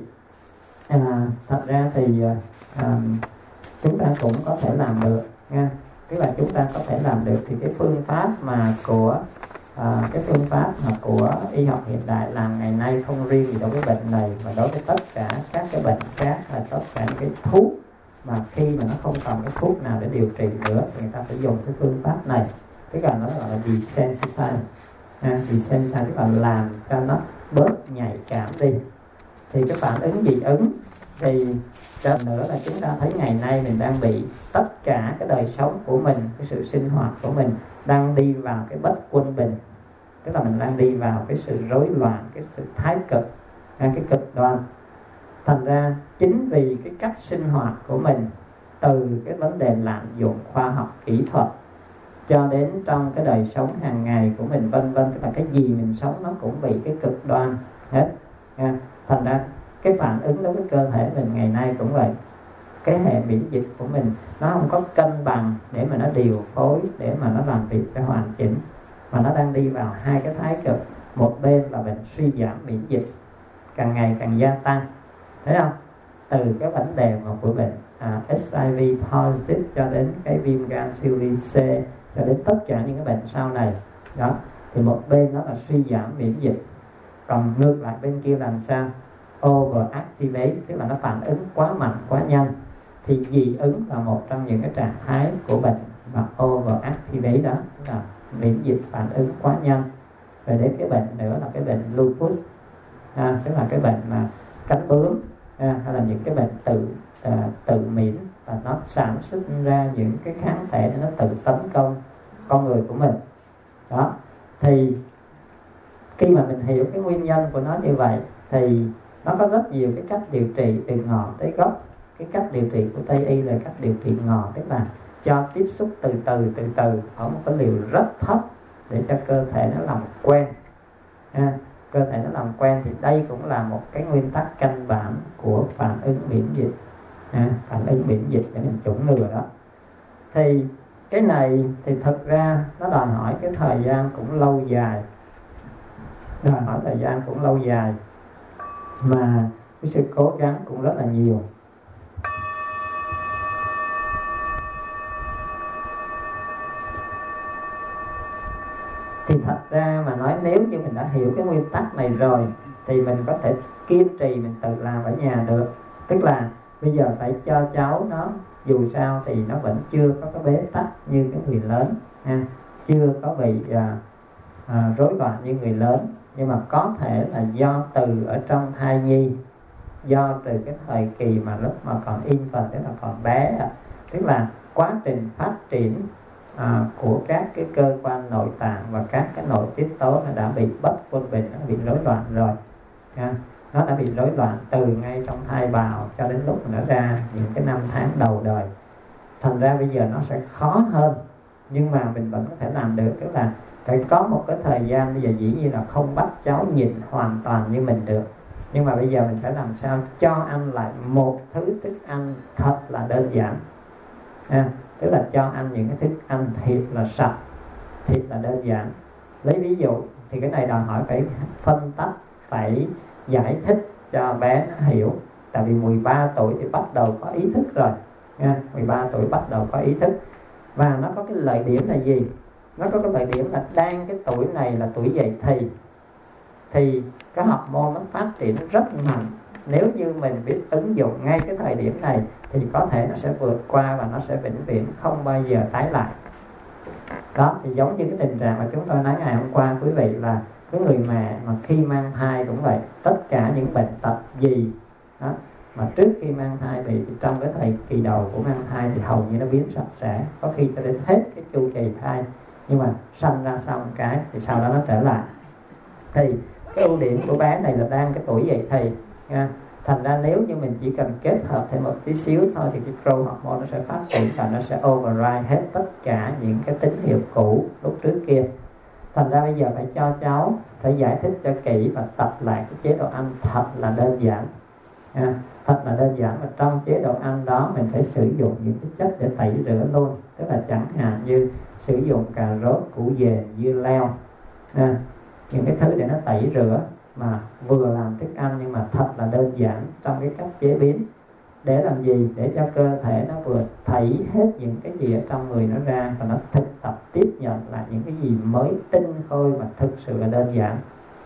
à, thật ra thì à, chúng ta cũng có thể làm được nha. Tức là chúng ta có thể làm được, thì cái phương pháp mà của à, cái phương pháp mà của y học hiện đại làm ngày nay không riêng gì đối với bệnh này, mà đối với tất cả các cái bệnh khác, là tất cả những cái thuốc mà khi mà nó không còn cái thuốc nào để điều trị nữa thì người ta phải dùng cái phương pháp này. Tức là nó gọi là desensitize, à, desensitize tức là làm cho nó bớt nhạy cảm đi. Thì cái phản ứng dị ứng thì cho nữa là chúng ta thấy ngày nay mình đang bị tất cả cái đời sống của mình, cái sự sinh hoạt của mình đang đi vào cái bất quân bình. Tức là mình đang đi vào cái sự rối loạn, cái sự thái cực, cái cực đoan. Thành ra chính vì cái cách sinh hoạt của mình, từ cái vấn đề lạm dụng khoa học kỹ thuật cho đến trong cái đời sống hàng ngày của mình vân vân, tức là cái gì mình sống nó cũng bị cái cực đoan hết. Thành ra cái phản ứng đối với cơ thể mình ngày nay cũng vậy. Cái hệ miễn dịch của mình nó không có cân bằng để mà nó điều phối, để mà nó làm việc cho hoàn chỉnh, mà nó đang đi vào hai cái thái cực. Một bên là bệnh suy giảm miễn dịch càng ngày càng gia tăng, thấy không? Từ cái vấn đề mà của bệnh à, hát i vê positive cho đến cái viêm gan siêu vi C, cho đến tất cả những cái bệnh sau này đó, thì một bên nó là suy giảm miễn dịch, còn ngược lại bên kia làm sao? Overactivate, tức là nó phản ứng quá mạnh, quá nhanh. Thì dị ứng là một trong những cái trạng thái của bệnh mà overactivate đó, tức là miễn dịch phản ứng quá nhanh. Rồi đến cái bệnh nữa là cái bệnh lupus, à, tức là cái bệnh mà cánh bướm, à, hay là những cái bệnh tự à, tự miễn, và nó sản xuất ra những cái kháng thể để nó tự tấn công con người của mình. Đó, thì khi mà mình hiểu cái nguyên nhân của nó như vậy thì nó có rất nhiều cái cách điều trị từ ngọn tới gốc. Cái cách điều trị của Tây y là cách điều trị ngọn, tức là cho tiếp xúc từ từ từ từ ở một cái liều rất thấp để cho cơ thể nó làm quen. À, cơ thể nó làm quen thì đây cũng là một cái nguyên tắc căn bản của phản ứng miễn dịch. À, phản ứng miễn dịch để mình chủng ngừa đó. Thì cái này thì thực ra nó đòi hỏi cái thời gian cũng lâu dài, đòi hỏi thời gian cũng lâu dài mà cái sự cố gắng cũng rất là nhiều. Thì thật ra mà nói, nếu như mình đã hiểu cái nguyên tắc này rồi thì mình có thể kiên trì mình tự làm ở nhà được. Tức là bây giờ phải cho cháu nó, dù sao thì nó vẫn chưa có cái bế tắc như cái người lớn ha, chưa có bị à, à, rối loạn như người lớn, nhưng mà có thể là do từ ở trong thai nhi, do từ cái thời kỳ mà lúc mà còn infant, tức là còn bé, tức là quá trình phát triển à, của các cái cơ quan nội tạng và các cái nội tiết tố nó đã bị bất quân bình, nó bị rối loạn rồi ha. Nó đã bị rối loạn từ ngay trong thai bào cho đến lúc mà nó ra những cái năm tháng đầu đời. Thành ra bây giờ nó sẽ khó hơn, nhưng mà mình vẫn có thể làm được. Tức là phải có một cái thời gian, bây giờ dĩ nhiên là không bắt cháu nhịn hoàn toàn như mình được, nhưng mà bây giờ mình phải làm sao cho ăn lại một thứ thức ăn thật là đơn giản à, tức là cho ăn những cái thức ăn thịt là sạch, thịt là đơn giản. Lấy ví dụ thì cái này đòi hỏi phải phân tách, phải giải thích cho bé nó hiểu. Tại vì mười ba tuổi thì bắt đầu có ý thức rồi nha, mười ba tuổi bắt đầu có ý thức. Và nó có cái lợi điểm là gì? Nó có cái lợi điểm là đang cái tuổi này là tuổi dậy thì thì cái hormone nó phát triển rất mạnh. Nếu như mình biết ứng dụng ngay cái thời điểm này thì có thể nó sẽ vượt qua và nó sẽ vĩnh viễn không bao giờ tái lại. Đó, thì giống như cái tình trạng mà chúng tôi nói ngày hôm qua quý vị, là cái người mẹ mà khi mang thai cũng vậy, tất cả những bệnh tật gì đó mà trước khi mang thai bị, thì trong cái thời kỳ đầu của mang thai thì hầu như nó biến sạch sẽ, có khi cho đến hết cái chu kỳ thai, nhưng mà sanh ra xong cái thì sau đó nó trở lại. Thì cái ưu điểm của bé này là đang cái tuổi dậy thì nha. Thành ra nếu như mình chỉ cần kết hợp thêm một tí xíu thôi thì cái growth hormone nó sẽ phát triển và nó sẽ override hết tất cả những cái tín hiệu cũ lúc trước kia. Thành ra bây giờ phải cho cháu, phải giải thích cho kỹ và tập lại cái chế độ ăn thật là đơn giản à, thật là đơn giản. Và trong chế độ ăn đó mình phải sử dụng những cái chất để tẩy rửa luôn. Tức là chẳng hạn như sử dụng cà rốt, củ dền, dưa leo à, những cái thứ để nó tẩy rửa mà vừa làm thức ăn nhưng mà thật là đơn giản trong cái cách chế biến. Để làm gì? Để cho cơ thể nó vừa thảy hết những cái gì ở trong người nó ra và nó thực tập tiếp nhận lại những cái gì mới tinh khôi và thực sự là đơn giản,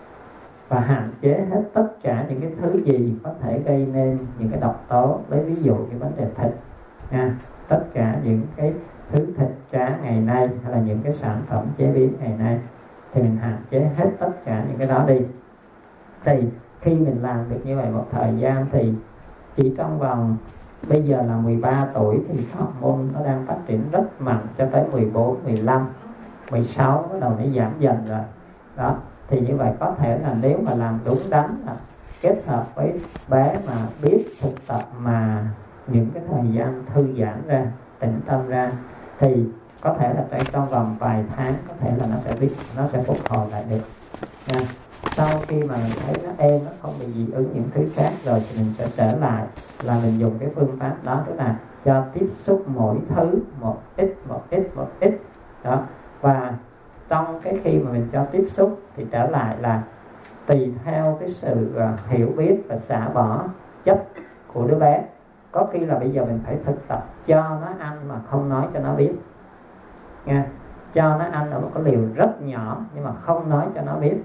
và hạn chế hết tất cả những cái thứ gì có thể gây nên những cái độc tố. Lấy ví dụ như vấn đề thịt nha, tất cả những cái thứ thịt cá ngày nay hay là những cái sản phẩm chế biến ngày nay thì mình hạn chế hết tất cả những cái đó đi. Thì khi mình làm được như vậy một thời gian thì chỉ trong vòng bây giờ là mười ba tuổi thì hormone nó đang phát triển rất mạnh, cho tới mười bốn, mười lăm, mười sáu bắt đầu nó giảm dần rồi. Đó, thì như vậy có thể là nếu mà làm đúng đắn là kết hợp với bé mà biết thực tập mà những cái thời gian thư giãn ra, tĩnh tâm ra, thì có thể là trong vòng vài tháng có thể là nó sẽ biết, nó sẽ phục hồi lại được nha. Sau khi mà mình thấy nó êm, nó không bị dị ứng những thứ khác rồi thì mình sẽ trở lại là mình dùng cái phương pháp đó, tức là cho tiếp xúc mỗi thứ một ít, một ít, một ít đó. Và trong cái khi mà mình cho tiếp xúc thì trở lại là tùy theo cái sự uh, hiểu biết và xả bỏ chất của đứa bé. Có khi là bây giờ mình phải thực tập cho nó ăn mà không nói cho nó biết nha. Cho nó ăn ở một cái liều rất nhỏ nhưng mà không nói cho nó biết,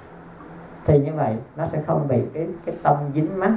thì như vậy nó sẽ không bị cái, cái tâm dính mắc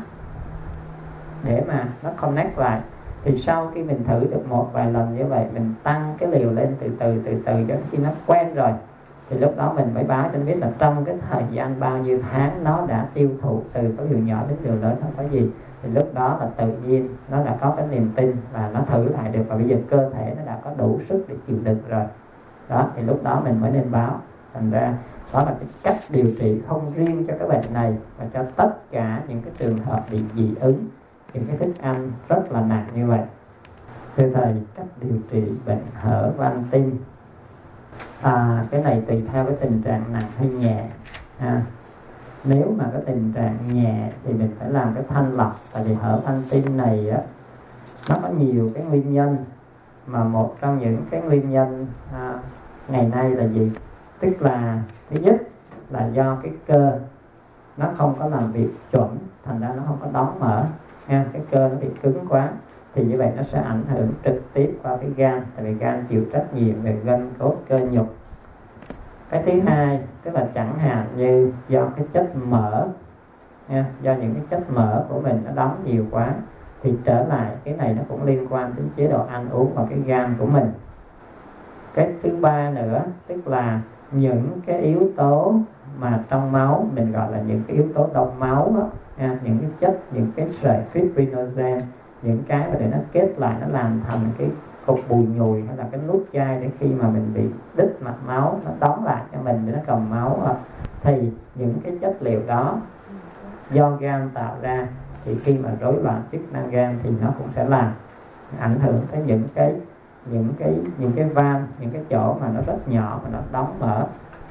để mà nó connect lại. Thì sau khi mình thử được một vài lần như vậy, mình tăng cái liều lên từ từ từ từ cho khi nó quen rồi, thì lúc đó mình mới báo cho nó biết là trong cái thời gian bao nhiêu tháng nó đã tiêu thụ từ cái liều nhỏ đến liều lớn không có gì. Thì lúc đó là tự nhiên nó đã có cái niềm tin và nó thử lại được, và bây giờ cơ thể nó đã có đủ sức để chịu đựng rồi. Đó, thì lúc đó mình mới nên báo. Thành ra đó là cái cách điều trị không riêng cho cái bệnh này mà cho tất cả những cái trường hợp bị dị ứng những cái thức ăn rất là nặng như vậy. Thưa thầy, cách điều trị bệnh hở van tim À, cái này tùy theo cái tình trạng nặng hay nhẹ. À, nếu mà cái tình trạng nhẹ thì mình phải làm cái thanh lọc, tại vì hở van tim này á, nó có nhiều cái nguyên nhân, mà một trong những cái nguyên nhân à, ngày nay là gì? Tức là thứ nhất là do cái cơ nó không có làm việc chuẩn, thành ra nó không có đóng mở nha. Cái cơ nó bị cứng quá thì như vậy nó sẽ ảnh hưởng trực tiếp qua cái gan, tại vì gan chịu trách nhiệm về gân cốt cơ nhục. Cái thứ hai tức là chẳng hạn như do cái chất mỡ nha, do những cái chất mỡ của mình nó đóng nhiều quá, thì trở lại cái này nó cũng liên quan đến chế độ ăn uống và cái gan của mình. Cái thứ ba nữa tức là những cái yếu tố mà trong máu mình gọi là những cái yếu tố đông máu đó, nha, những cái chất, những cái sợi fibrinogen, những cái mà để nó kết lại, nó làm thành cái cục bùi nhùi hay là cái nút chai, để khi mà mình bị đứt mạch máu nó đóng lại cho mình để nó cầm máu đó. Thì những cái chất liệu đó do gan tạo ra, thì khi mà rối loạn chức năng gan thì nó cũng sẽ làm ảnh hưởng tới những cái những cái những cái van, những cái chỗ mà nó rất nhỏ mà nó đóng mở.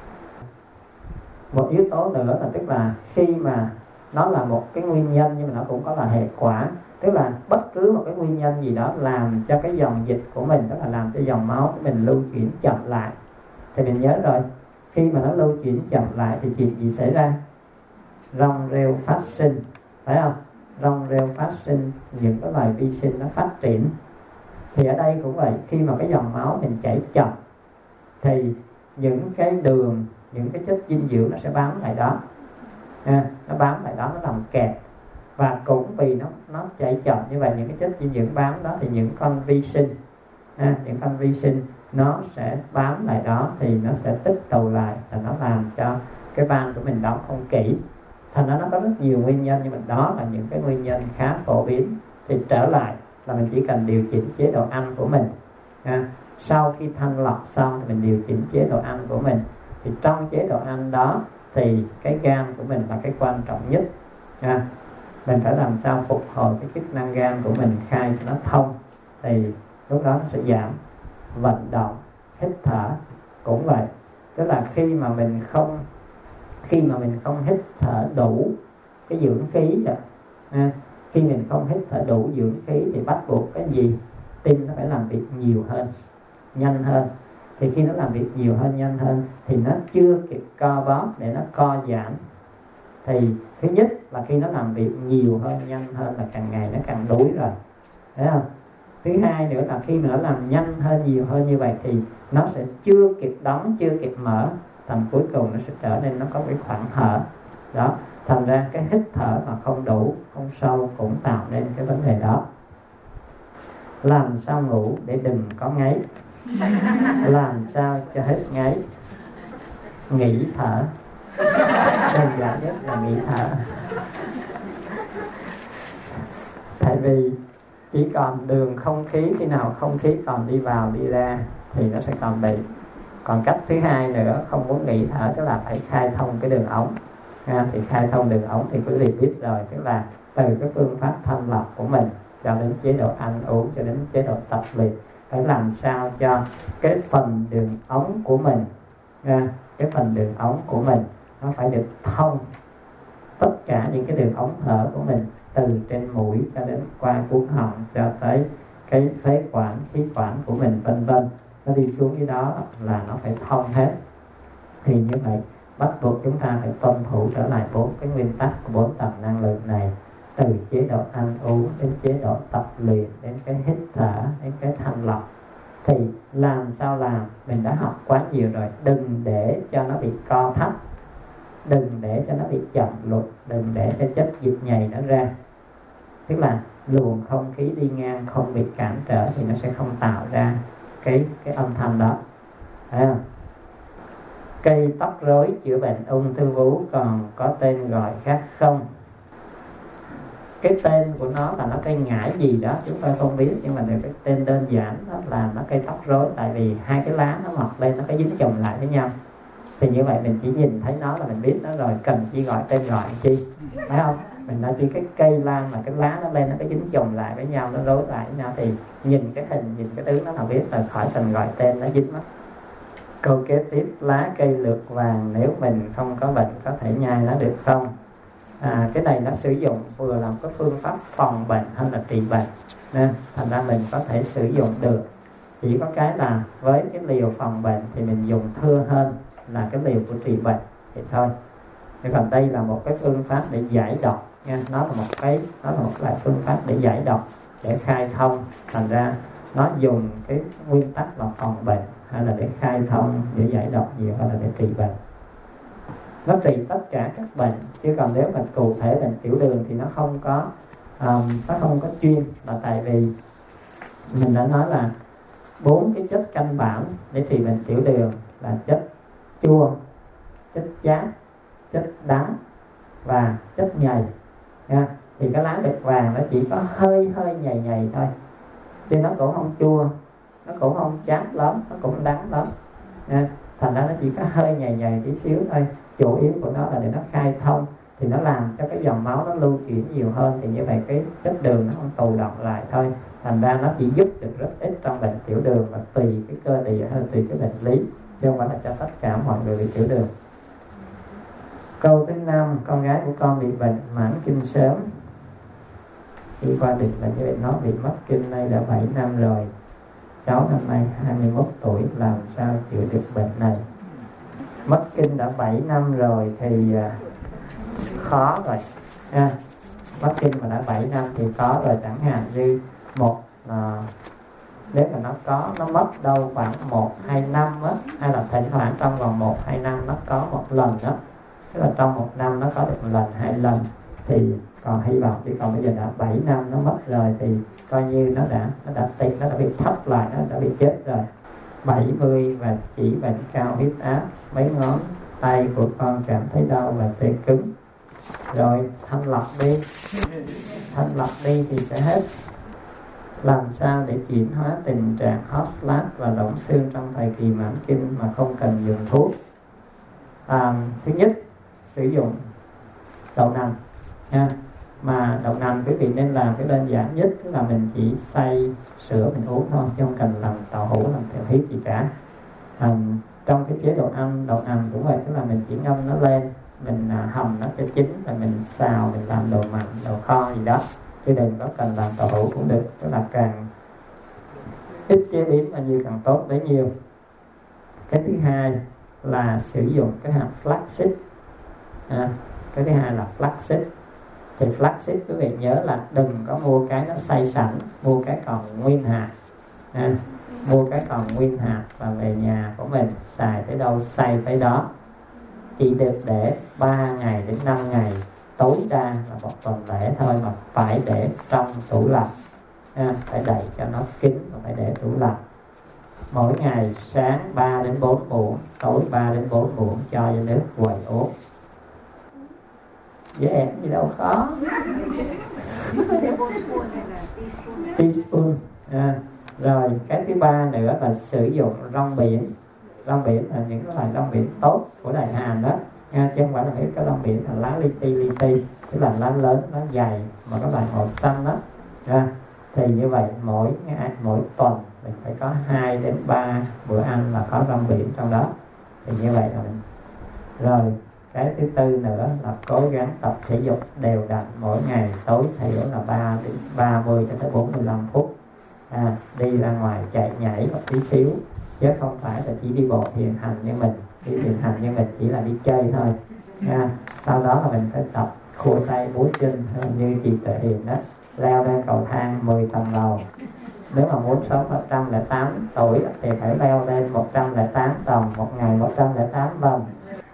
Một yếu tố nữa là tức là khi mà nó là một cái nguyên nhân nhưng mà nó cũng có là hệ quả, tức là bất cứ một cái nguyên nhân gì đó làm cho cái dòng dịch của mình, tức là làm cho dòng máu của mình lưu chuyển chậm lại, thì mình nhớ rồi, khi mà nó lưu chuyển chậm lại thì chuyện gì xảy ra? Rong rêu phát sinh, phải không? Rong rêu phát sinh, những cái loài vi sinh nó phát triển. Thì ở đây cũng vậy, khi mà cái dòng máu mình chảy chậm thì những cái đường, những cái chất dinh dưỡng nó sẽ bám lại đó, à, nó bám lại đó, nó làm kẹt. Và cũng vì nó nó chảy chậm như vậy, những cái chất dinh dưỡng bám đó, thì những con vi sinh, à, những con vi sinh nó sẽ bám lại đó, thì nó sẽ tích tụ lại và nó làm cho cái van của mình đóng không kỹ. Thành ra nó có rất nhiều nguyên nhân, nhưng mà đó là những cái nguyên nhân khá phổ biến. Thì trở lại là mình chỉ cần điều chỉnh chế độ ăn của mình, à, sau khi thanh lọc xong thì mình điều chỉnh chế độ ăn của mình. Thì trong chế độ ăn đó thì cái gan của mình là cái quan trọng nhất, à, mình phải làm sao phục hồi cái chức năng gan của mình, khai cho nó thông, thì lúc đó nó sẽ giảm. Vận động, hít thở cũng vậy, tức là khi mà mình không khi mà mình không hít thở đủ cái dưỡng khí vậy, à, khi mình không hít thở đủ dưỡng khí thì bắt buộc cái gì? Tim nó phải làm việc nhiều hơn, nhanh hơn. Thì khi nó làm việc nhiều hơn, nhanh hơn thì nó chưa kịp co bóp để nó co giãn. Thì thứ nhất là khi nó làm việc nhiều hơn, nhanh hơn là càng ngày nó càng đuối rồi, thấy không? Thứ hai nữa là khi mà nó làm nhanh hơn, nhiều hơn như vậy thì nó sẽ chưa kịp đóng, chưa kịp mở, thành cuối cùng nó sẽ trở nên nó có cái khoảng hở đó. Thành ra cái hít thở mà không đủ, không sâu cũng tạo nên cái vấn đề đó. Làm sao ngủ để đừng có ngáy? Làm sao cho hết ngáy? Nghỉ thở. Đơn giản nhất là nghỉ thở. Tại vì chỉ còn đường không khí, khi nào không khí còn đi vào đi ra thì nó sẽ còn bị. Còn cách thứ hai nữa, không muốn nghỉ thở, tức là phải khai thông cái đường ống, à, thì khai thông đường ống thì quý vị biết rồi, tức là từ cái phương pháp thanh lọc của mình cho đến chế độ ăn uống, cho đến chế độ tập luyện, phải làm sao cho cái phần đường ống của mình, à, cái phần đường ống của mình nó phải được thông, tất cả những cái đường ống thở của mình, từ trên mũi cho đến qua cuống họng cho tới cái phế quản, khí quản của mình, vân vân, nó đi xuống cái đó là nó phải thông hết. Thì như vậy bắt buộc chúng ta phải tuân thủ trở lại bốn cái nguyên tắc của bốn tầng năng lượng này, từ chế độ ăn uống đến chế độ tập luyện, đến cái hít thở, đến cái thanh lọc. Thì làm sao làm? Mình đã học quá nhiều rồi, đừng để cho nó bị co thắt, đừng để cho nó bị chậm lụt, đừng để cho chất dịch nhầy nó ra. Tức là luồng không khí đi ngang không bị cản trở thì nó sẽ không tạo ra cái cái âm thanh đó, thấy không? Cây tóc rối chữa bệnh ung thư vú còn có tên gọi khác không? Cái tên của nó là nó cây ngải gì đó chúng ta không biết, nhưng mà được cái tên đơn giản đó là nó cây tóc rối, tại vì hai cái lá nó mọc lên nó có dính chồng lại với nhau. Thì như vậy mình chỉ nhìn thấy nó là mình biết nó rồi, cần chi gọi tên gọi chi, phải không? Mình nói chi cái cây lan mà cái lá nó lên nó có dính chồng lại với nhau, nó rối lại với nhau, thì nhìn cái hình, nhìn cái tướng nó là biết rồi, khỏi cần gọi tên, nó dính mất. Câu kế tiếp, lá cây lược vàng nếu mình không có bệnh có thể nhai nó được không? À, cái này nó sử dụng vừa làm cái phương pháp phòng bệnh hơn là trị bệnh, nên thành ra mình có thể sử dụng được. Chỉ có cái là với cái liều phòng bệnh thì mình dùng thưa hơn là cái liều của trị bệnh thì thôi. Thế còn đây là một cái phương pháp để giải độc nha, nó là một cái nó là một loại phương pháp để giải độc, để khai thông. Thành ra nó dùng cái nguyên tắc là phòng bệnh hay là để khai thông, để giải độc nhiều hơn là để trị bệnh. Nó trị tất cả các bệnh, chứ còn nếu mà cụ thể bệnh tiểu đường thì nó không có um, nó không có chuyên, là tại vì mình đã nói là bốn cái chất căn bản để trị bệnh tiểu đường là chất chua, chất chát, chất đắng và chất nhầy nha. Thì cái lá lược vàng nó chỉ có hơi hơi nhầy nhầy thôi, chứ nó cũng không chua, nó cũng không chát lắm, nó cũng đắng lắm nha. Thành ra nó chỉ có hơi nhầy nhầy tí xíu thôi. Chủ yếu của nó là để nó khai thông, thì nó làm cho cái dòng máu nó lưu chuyển nhiều hơn, thì như vậy cái chất đường nó không tù đọng lại thôi. Thành ra nó chỉ giúp được rất ít trong bệnh tiểu đường, và tùy cái cơ địa hay tùy cái bệnh lý, chứ không phải là cho tất cả mọi người bị tiểu đường. Câu thứ năm, con gái của con bị bệnh mãn kinh sớm. Khi qua định bệnh như vậy, nó bị mất kinh nay đã bảy năm rồi. Cháu năm nay hai mươi mốt tuổi, làm sao chịu được bệnh này? Mất kinh đã bảy năm rồi thì khó rồi ha. Mất kinh mà đã bảy năm thì có rồi. Chẳng hạn như một à, nếu mà nó có, nó mất đâu khoảng một hai năm á, hay là thỉnh thoảng trong vòng một hai năm nó có một lần đó, tức là trong một năm nó có được một lần hai lần thì còn hy vọng. Chứ còn bây giờ đã bảy năm nó mất rồi thì coi như nó đã nó đã tỉnh, nó đã bị thất lại, nó đã bị chết rồi. Bảy mươi và chỉ bệnh cao huyết áp, mấy ngón tay của con cảm thấy đau và tê cứng. Rồi thanh lọc đi, thanh lọc đi thì sẽ hết. Làm sao để chuyển hóa tình trạng hot flash và rỗng xương trong thời kỳ mãn kinh mà không cần dùng thuốc? À, thứ nhất, sử dụng đậu nành nha. Mà đậu nành quý vị nên làm cái đơn giản nhất, tức là mình chỉ xay sữa mình uống thôi, chứ không cần làm tàu hũ, làm theo huyết gì cả. À, trong cái chế độ ăn đậu nành cũng vậy, tức là mình chỉ ngâm nó lên, mình à, hầm nó cho chín, rồi mình xào, mình làm đồ mặn, đồ kho gì đó, chứ đừng có cần làm tàu hũ cũng được. Tức là càng ít chế biến bao nhiêu càng tốt bấy nhiêu. Cái thứ hai là sử dụng cái hạt flaxseed. À, cái thứ hai là flaxseed. Thì flaxseed quý vị nhớ là đừng có mua cái nó xay sẵn, mua cái còn nguyên hạt. À, mua cái còn nguyên hạt và về nhà của mình xài tới đâu xay tới đó. Chỉ được để ba ngày đến năm ngày, tối đa là một tuần lễ thôi, mà phải để trong tủ lạnh. À, phải đậy cho nó kín và phải để tủ lạnh. Mỗi ngày sáng ba đến bốn muỗng, tối ba đến bốn muỗng, cho vào nước quậy uống. Dễ em gì đâu khó. Teaspoon. À, rồi cái thứ ba nữa là sử dụng rong biển. Rong biển là những cái loại rong biển tốt của Đại Hàn đó nha, chứ không phải là mấy cái rong biển là lá li ti li ti, tức là lá lớn, lá dày mà các loại màu xanh đó nha. Thì như vậy mỗi ngày, mỗi tuần mình phải có hai đến ba bữa ăn là có rong biển trong đó. Thì như vậy là mình... Rồi cái thứ tư nữa là cố gắng tập thể dục đều đặn mỗi ngày, tối thiểu là ba đến ba mươi cho tới bốn mươi lăm phút. À, đi ra ngoài chạy nhảy một tí xíu, chứ không phải là chỉ đi bộ thiền hành như mình. Đi thiền hành như mình chỉ là đi chơi thôi. À, sau đó là mình phải tập khua tay múa chân như chị Tuệ Hiền đó, leo lên cầu thang mười tầng lầu. Nếu mà muốn sống một trăm lẻ tám tuổi thì phải leo lên một trăm lẻ tám tầng, một ngày một trăm lẻ tám vòng.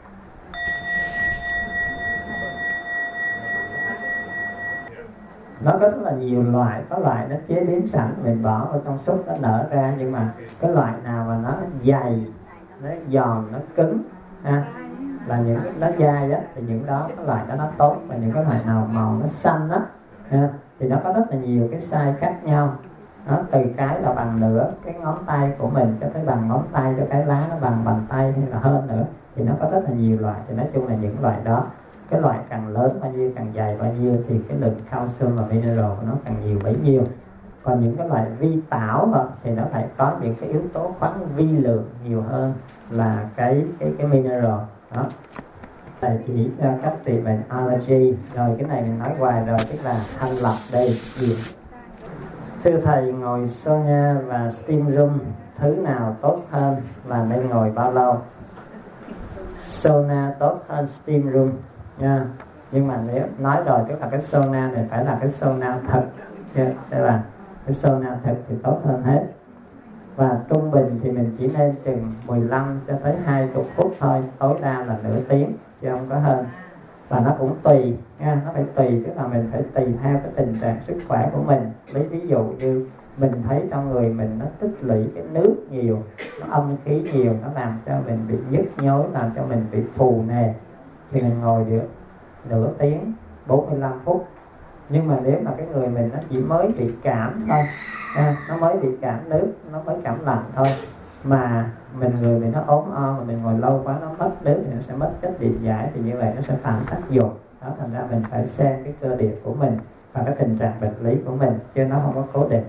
Nó có rất là nhiều loại, có loại nó chế biến sẵn mình bỏ vào trong súp nó nở ra, nhưng mà cái loại nào mà nó dày, nó giòn, nó cứng ha, là những cái nó dai đó, thì những đó cái loại đó nó tốt. Và những cái loại nào màu nó xanh đó ha, thì nó có rất là nhiều cái size khác nhau. Nó từ cái là bằng nửa cái ngón tay của mình cho tới bằng ngón tay, cho cái lá nó bằng bàn tay hay là hơn nữa, thì nó có rất là nhiều loại. Thì nói chung là những loại đó, cái loại càng lớn bao nhiêu, càng dày bao nhiêu, thì cái lượng calcium và mineral của nó càng nhiều bấy nhiêu. Còn những cái loại vi tảo thì nó lại có những cái yếu tố khoáng vi lượng nhiều hơn là cái cái cái mineral đó. Thầy chỉ cho cách trị bệnh allergy. Rồi cái này mình nói hoài rồi, tức là thanh lọc đây gì. Thưa thầy, ngồi sauna và steam room thứ nào tốt hơn và nên ngồi bao lâu? Sauna tốt hơn steam room nha. Nhưng mà nếu nói rồi, tức là cái sauna này phải là cái sauna thật, đây là cái sauna thật thì tốt hơn hết. Và trung bình thì mình chỉ nên chừng mười lăm cho tới hai mươi phút thôi, tối đa là nửa tiếng chứ không có hơn. Và nó cũng tùy nha, nó phải tùy, tức là mình phải tùy theo cái tình trạng sức khỏe của mình. Lấy ví dụ như mình thấy trong người mình nó tích lũy cái nước nhiều, nó âm khí nhiều, nó làm cho mình bị nhức nhối, làm cho mình bị phù nề, thì mình ngồi được nửa tiếng, bốn mươi lăm phút. Nhưng mà nếu mà cái người mình nó chỉ mới bị cảm thôi, à, nó mới bị cảm nước, nó mới cảm lạnh thôi, mà mình người mình nó ốm o mà mình ngồi lâu quá nó mất nước thì nó sẽ mất chất điện giải, thì như vậy nó sẽ phản tác dụng đó. Thành ra mình phải xem cái cơ địa của mình và cái tình trạng bệnh lý của mình, chứ nó không có cố định.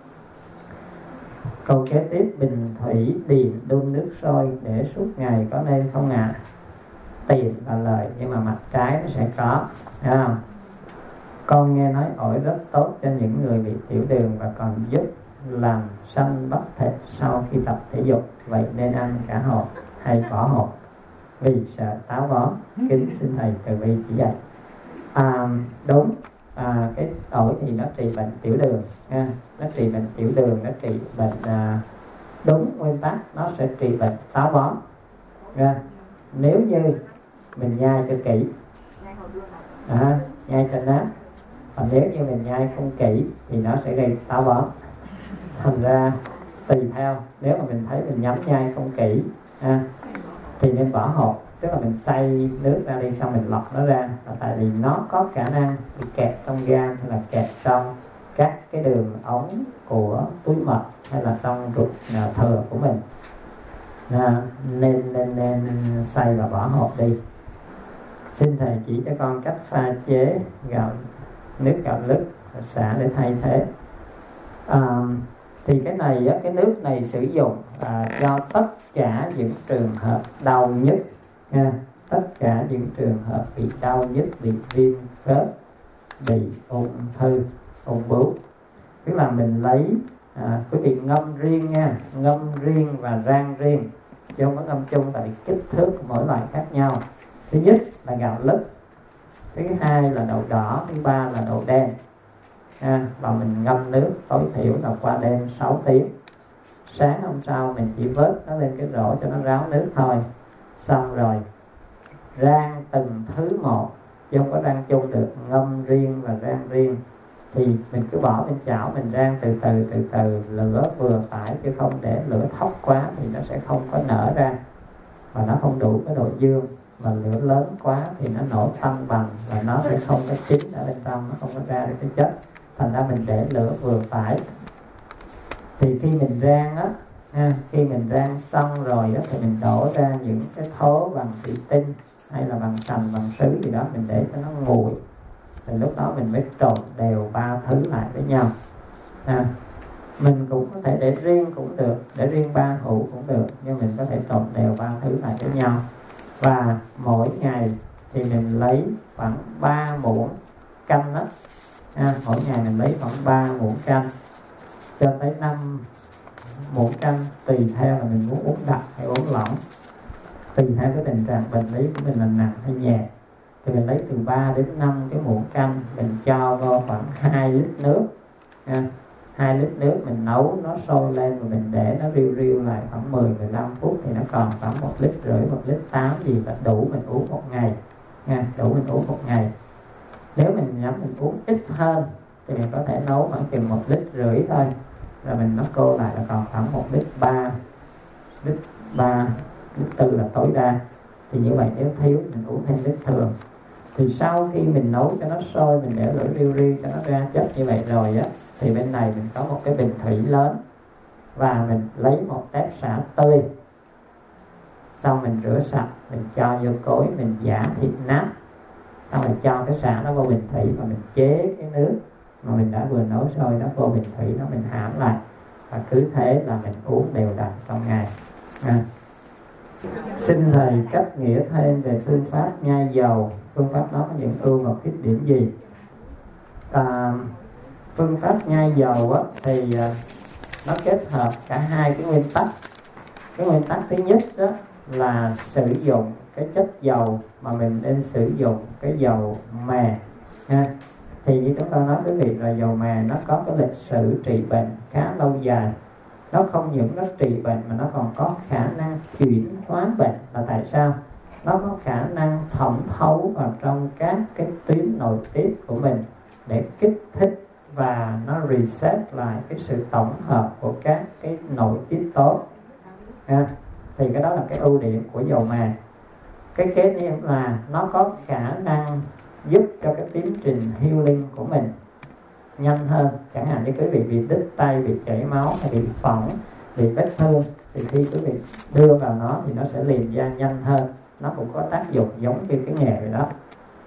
Câu kế tiếp, bình thủy điện đun nước sôi để suốt ngày có nên không ạ? À? Tiền là lợi, nhưng mà mặt trái nó sẽ có, thấy không? Con nghe nói ổi rất tốt cho những người bị tiểu đường và còn giúp làm săn bắp thịt sau khi tập thể dục. Vậy nên ăn cả hột hay vỏ hột vì sợ táo bón? Kính xin thầy từ bi chỉ dạy. À, đúng, à, cái ổi thì nó trị bệnh tiểu đường nha. Nó trị bệnh tiểu đường, nó trị bệnh à, đúng nguyên tắc nó sẽ trị bệnh táo bón nha. Nếu như mình nhai cho kỹ, à, nhai cho nát. Còn nếu như mình nhai không kỹ thì nó sẽ gây táo bón. Thành ra tùy theo, nếu mà mình thấy mình nhắm nhai không kỹ à, thì nên bỏ hột, tức là mình xay nước ra đi, xong mình lọc nó ra. Là tại vì nó có khả năng bị kẹt trong gan hay là kẹt trong các cái đường ống của túi mật hay là trong ruột thừa của mình. À, nên, nên nên xay và bỏ hột đi. Xin thầy chỉ cho con cách pha chế gạo nước gạo lứt xả để thay thế. À, thì cái này cái nước này sử dụng à, cho tất cả những trường hợp đau nhức nha, tất cả những trường hợp bị đau nhức, bị viêm khớp, bị ung thư, ung bướu. Tức là mình lấy à, quý vị ngâm riêng nha, ngâm riêng và rang riêng, chứ không có ngâm chung, tại kích thước mỗi loại khác nhau. Thứ nhất là gạo lứt, thứ hai là đậu đỏ, thứ ba là đậu đen. À, và mình ngâm nước tối thiểu là qua đêm sáu tiếng. Sáng hôm sau mình chỉ vớt nó lên cái rổ cho nó ráo nước thôi. Xong rồi rang từng thứ một, chứ không có rang chung được, ngâm riêng và rang riêng. Thì mình cứ bỏ lên chảo, mình rang từ từ từ từ, lửa vừa phải, chứ không để lửa thốc quá thì nó sẽ không có nở ra và nó không đủ cái độ dương. Mà lửa lớn quá thì nó nổ tăng bằng và nó sẽ không có chín ở bên trong, nó không có ra được cái chất. Thành ra mình để lửa vừa phải. Thì khi mình rang á, ha, khi mình rang xong rồi á, thì mình đổ ra những cái thố bằng thủy tinh hay là bằng sành, bằng sứ gì đó, mình để cho nó nguội. Thì lúc đó mình mới trộn đều ba thứ lại với nhau. À, mình cũng có thể để riêng cũng được, để riêng ba hũ cũng được, nhưng mình có thể trộn đều ba thứ lại với nhau. Và mỗi ngày thì mình lấy khoảng ba muỗng canh đó. À, mỗi ngày mình lấy khoảng ba muỗng canh cho tới năm muỗng canh, tùy theo là mình muốn uống đặc hay uống lỏng, tùy theo cái tình trạng bệnh lý của mình là nặng hay nhẹ. Thì mình lấy từ ba đến năm cái muỗng canh, mình cho vào khoảng hai lít nước. À, hai lít nước mình nấu nó sôi lên và mình để nó riu riu lại khoảng mười đến mười lăm phút, thì nó còn khoảng một lít rưỡi, một lít tám gì là đủ mình uống một ngày. À, đủ mình uống một ngày. Nếu mình nhắm mình uống ít hơn thì mình có thể nấu khoảng chừng một lít rưỡi thôi, rồi mình nó cô lại là còn khoảng một lít ba, lít ba, lít tư là tối đa. Thì như vậy nếu thiếu mình uống thêm lít thường. Thì sau khi mình nấu cho nó sôi, mình để lửa riu riu cho nó ra chất như vậy rồi á, thì bên này mình có một cái bình thủy lớn và mình lấy một tép sả tươi, xong mình rửa sạch, mình cho vô cối, mình giã thịt nát, xong rồi cho cái sả nó vào bình thủy và mình chế cái nước mà mình đã vừa nấu sôi nó vô bình thủy, nó mình hãm lại, và cứ thế là mình uống đều đặn trong ngày. À. Xin thầy cách nghĩa thêm về phương pháp nhai dầu, phương pháp đó có những ưu và khuyết điểm gì? À, phương pháp nhai dầu á, thì nó kết hợp cả hai cái nguyên tắc. Cái nguyên tắc thứ nhất đó là sử dụng cái chất dầu mà mình nên sử dụng cái dầu mè ha. Thì như chúng ta nói quý vị là dầu mè nó có cái lịch sử trị bệnh khá lâu dài. Nó không những nó trị bệnh mà nó còn có khả năng chuyển hóa bệnh. Là tại sao? Nó có khả năng thẩm thấu vào trong các cái tuyến nội tiết của mình để kích thích và nó reset lại cái sự tổng hợp của các cái nội tiết tố. À, thì cái đó là cái ưu điểm của dầu mè. Cái kế tiếp là nó có khả năng giúp cho cái tiến trình healing của mình nhanh hơn. Chẳng hạn như quý vị bị đứt tay, bị chảy máu, hay bị phỏng, bị vết thương, thì khi quý vị đưa vào nó thì nó sẽ liền da nhanh hơn. Nó cũng có tác dụng giống như cái nghề vậy đó.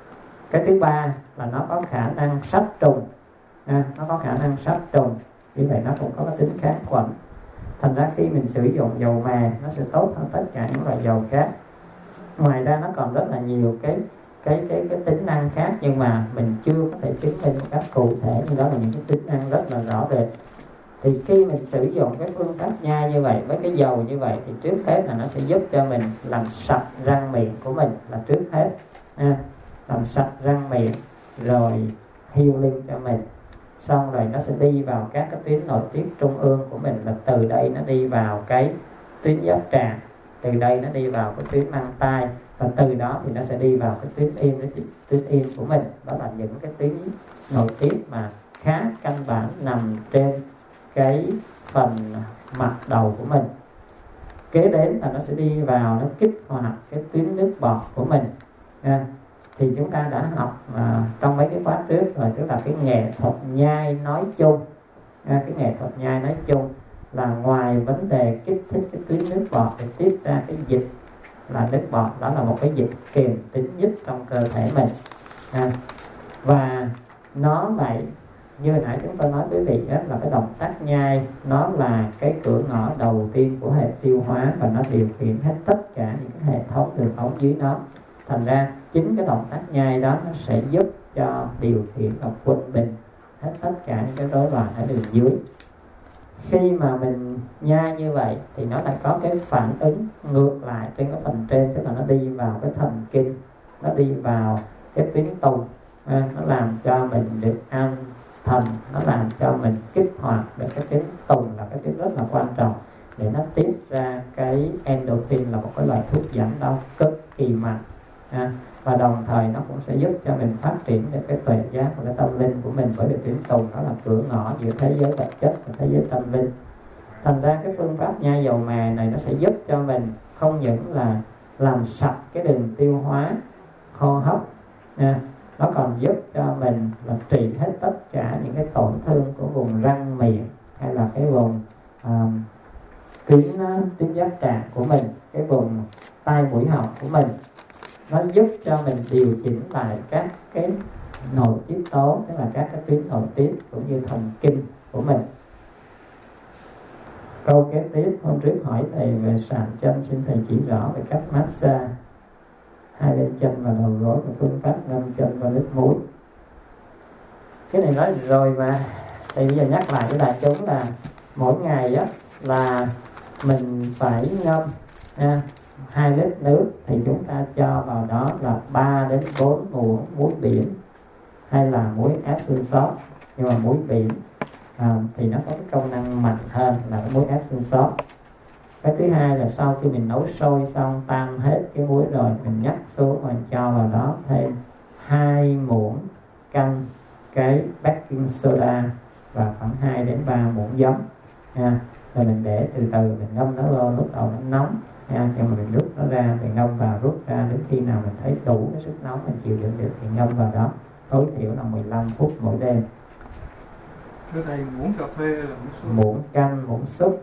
Cái thứ ba là nó có khả năng sát trùng. À, nó có khả năng sát trùng, vì vậy nó cũng có cái tính kháng khuẩn. Thành ra khi mình sử dụng dầu mè nó sẽ tốt hơn tất cả những loại dầu khác. Ngoài ra nó còn rất là nhiều cái cái cái cái tính năng khác, nhưng mà mình chưa có thể chứng minh một cách cụ thể, như đó là những cái tính năng rất là rõ rệt. Thì khi mình sử dụng cái phương pháp nhai như vậy với cái dầu như vậy thì trước hết là nó sẽ giúp cho mình làm sạch răng miệng của mình là trước hết. À, làm sạch răng miệng rồi healing cho mình, xong rồi nó sẽ đi vào các cái tuyến nội tiết trung ương của mình, là từ đây nó đi vào cái tuyến giáp tràng, từ đây nó đi vào cái tuyến mang tai, và từ đó thì nó sẽ đi vào cái tuyến im, cái tuyến im của mình. Đó là những cái tuyến nội tiết mà khá căn bản nằm trên cái phần mặt đầu của mình. Kế đến là nó sẽ đi vào, nó kích hoạt cái tuyến nước bọt của mình. À, thì chúng ta đã học à, trong mấy cái khóa trước rồi, tức là cái nghệ thuật nhai nói chung. À, cái nghệ thuật nhai nói chung là ngoài vấn đề kích thích cái tuyến nước bọt để tiết ra cái dịch là nước bọt, đó là một cái dịch kiềm tính nhất trong cơ thể mình. À, và nó lại như nãy chúng ta nói quý vị đó, là cái động tác nhai nó là cái cửa ngõ đầu tiên của hệ tiêu hóa, và nó điều khiển hết tất cả những cái hệ thống đường ống dưới nó. Thành ra chính cái động tác nhai đó nó sẽ giúp cho điều khiển và quân bình hết tất cả những cái rối loạn ở đường dưới. Khi mà mình nhai như vậy thì nó lại có cái phản ứng ngược lại trên cái phần trên, tức là nó đi vào cái thần kinh, nó đi vào cái tuyến tùng, à, nó làm cho mình được an thần, nó làm cho mình kích hoạt được cái tuyến tùng, là cái tuyến rất là quan trọng để nó tiết ra cái endorphin, là một cái loại thuốc giảm đau cực kỳ mạnh. À, và đồng thời nó cũng sẽ giúp cho mình phát triển được cái tuệ giác và cái tâm linh của mình, bởi vì tuyến tùng đó là cửa ngõ giữa thế giới vật chất và thế giới tâm linh. Thành ra cái phương pháp nhai dầu mè này nó sẽ giúp cho mình không những là làm sạch cái đường tiêu hóa, hô hấp, à, nó còn giúp cho mình là trị hết tất cả những cái tổn thương của vùng răng miệng, hay là cái vùng à, tuyến tuyến giáp tràng của mình, cái vùng tai mũi họng của mình. Nó giúp cho mình điều chỉnh lại các cái nội tiết tố, tức là các cái tuyến nội tiết cũng như thần kinh của mình. Câu kế tiếp, hôm trước hỏi thầy về sàn chân, xin thầy chỉ rõ về cách massage hai bên chân và đầu gối và phương pháp ngâm chân và nước muối. Cái này nói rồi mà, thì bây giờ nhắc lại với đại chúng là mỗi ngày á là mình phải ngâm ha, hai lít nước thì chúng ta cho vào đó là ba đến bốn muỗng muối biển, hay là muối Epsom salt, nhưng mà muối biển à, thì nó có cái công năng mạnh hơn là cái muối Epsom salt. Cái thứ hai là sau khi mình nấu sôi xong tan hết cái muối rồi, mình nhắc xuống và mình cho vào đó thêm hai muỗng canh cái baking soda và khoảng hai đến ba muỗng giấm à, rồi mình để từ từ mình ngâm nó lên, lúc đầu nó nóng à, nhưng mà mình rút nó ra, mình ngâm vào rút ra đến khi nào mình thấy đủ cái sức nóng mình chịu đựng được thì ngâm vào đó, tối thiểu là mười lăm phút mỗi đêm. Thưa thầy, muỗng cà phê là muỗng súp? Muỗng canh, muỗng súp,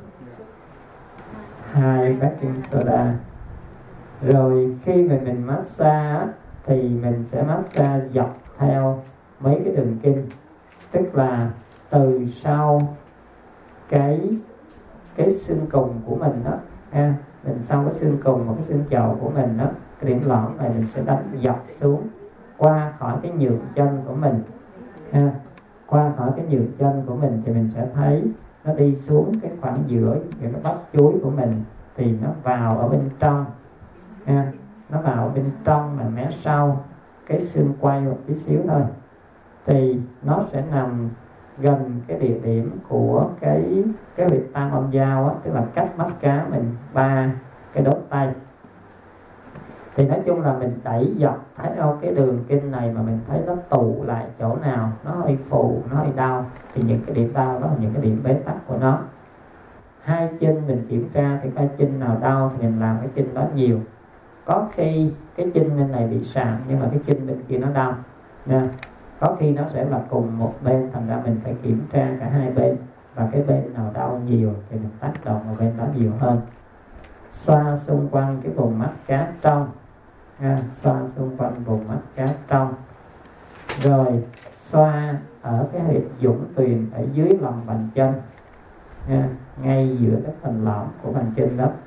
hai baking soda. Rồi khi mà mình massage thì mình sẽ massage dọc theo mấy cái đường kinh, tức là từ sau cái cái xương cùng của mình đó ha, mình sau cái xương cùng một cái xương chậu của mình đó, cái điểm lõm này mình sẽ đánh dọc xuống qua khỏi cái nhược chân của mình ha. Qua khỏi cái nhược chân của mình thì mình sẽ thấy nó đi xuống cái khoảng giữa cái bắp chuối của mình, thì nó vào ở bên trong ha. Nó vào ở bên trong là mé sau cái xương quay một tí xíu thôi, thì nó sẽ nằm gần cái địa điểm của cái cái huyệt tam âm giao á, tức là cách mắt cá mình ba cái đốt tay. Thì nói chung là mình đẩy dọc theo cái đường kinh này mà mình thấy nó tụ lại chỗ nào nó hơi phù, nó hơi đau, thì những cái điểm đau đó là những cái điểm bế tắc của nó. Hai chân mình kiểm tra thì coi chân nào đau thì mình làm cái chân đó nhiều. Có khi cái chân bên này bị sạm nhưng mà cái chân bên kia nó đau nha. Có khi nó sẽ là cùng một bên, thành ra mình phải kiểm tra cả hai bên, và cái bên nào đau nhiều thì mình tác động vào bên đó nhiều hơn. Xoa xung quanh cái vùng mắt cá trong ha, xoa xung quanh vùng mắt cá trong, rồi xoa ở cái huyệt dũng tuyền ở dưới lòng bàn chân ha, ngay giữa cái phần lõm của bàn chân đó,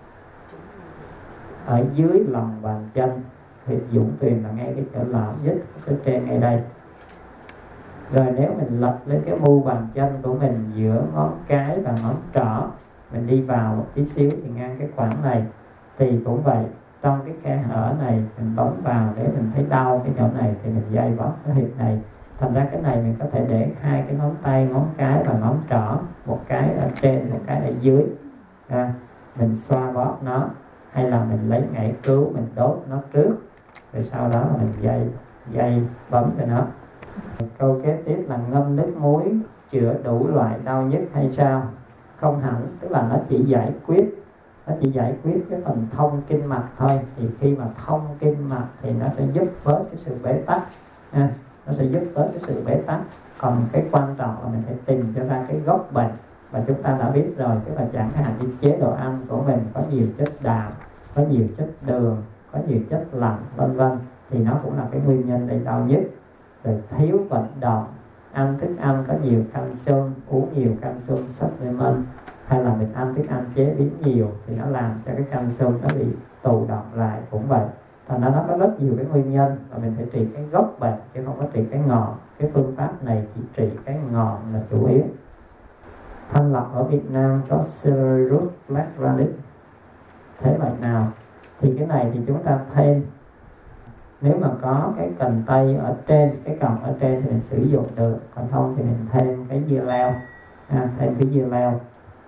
ở dưới lòng bàn chân. Huyệt dũng tuyền là ngay cái chỗ lõm nhất ở trên ngay đây. Rồi nếu mình lật lên cái mu bàn chân của mình giữa ngón cái và ngón trỏ, mình đi vào một tí xíu thì ngang cái khoảng này, thì cũng vậy, trong cái khe hở này mình bấm vào để mình thấy đau cái chỗ này thì mình dây bóp cái huyệt này. Thành ra cái này mình có thể để hai cái ngón tay, ngón cái và ngón trỏ, một cái ở trên, một cái ở dưới à, mình xoa bóp nó, hay là mình lấy ngải cứu mình đốt nó trước, rồi sau đó mình dây dây bấm cho nó. Câu kế tiếp là ngâm nước muối chữa đủ loại đau nhức hay sao? Không hẳn, tức là nó chỉ giải quyết nó chỉ giải quyết cái phần thông kinh mạch thôi. Thì khi mà thông kinh mạch thì nó sẽ giúp bớt cái sự bế tắc ha. Nó sẽ giúp bớt cái sự bế tắc. Còn cái quan trọng là mình phải tìm cho ra cái gốc bệnh, và chúng ta đã biết rồi, tức là chẳng hạn như chế độ ăn của mình có nhiều chất đạm, có nhiều chất đường, có nhiều chất lạnh vân vân, thì nó cũng là cái nguyên nhân gây đau nhức. Rồi thiếu vận động, ăn thức ăn có nhiều calcium, uống nhiều calcium supplement, hay là mình ăn thức ăn chế biến nhiều thì nó làm cho cái calcium nó bị tụ động lại cũng vậy. Thành ra nó có rất nhiều cái nguyên nhân, và mình phải trị cái gốc bệnh chứ không có trị cái ngọn. Cái phương pháp này chỉ trị cái ngọn là chủ yếu. Thanh lọc ở Việt Nam có celery root black radish. Thế loại nào? Thì cái này thì chúng ta thêm, nếu mà có cái cành tây ở trên, cái cọng ở trên thì mình sử dụng được, còn không thì mình thêm cái dưa leo à, thêm cái dưa leo.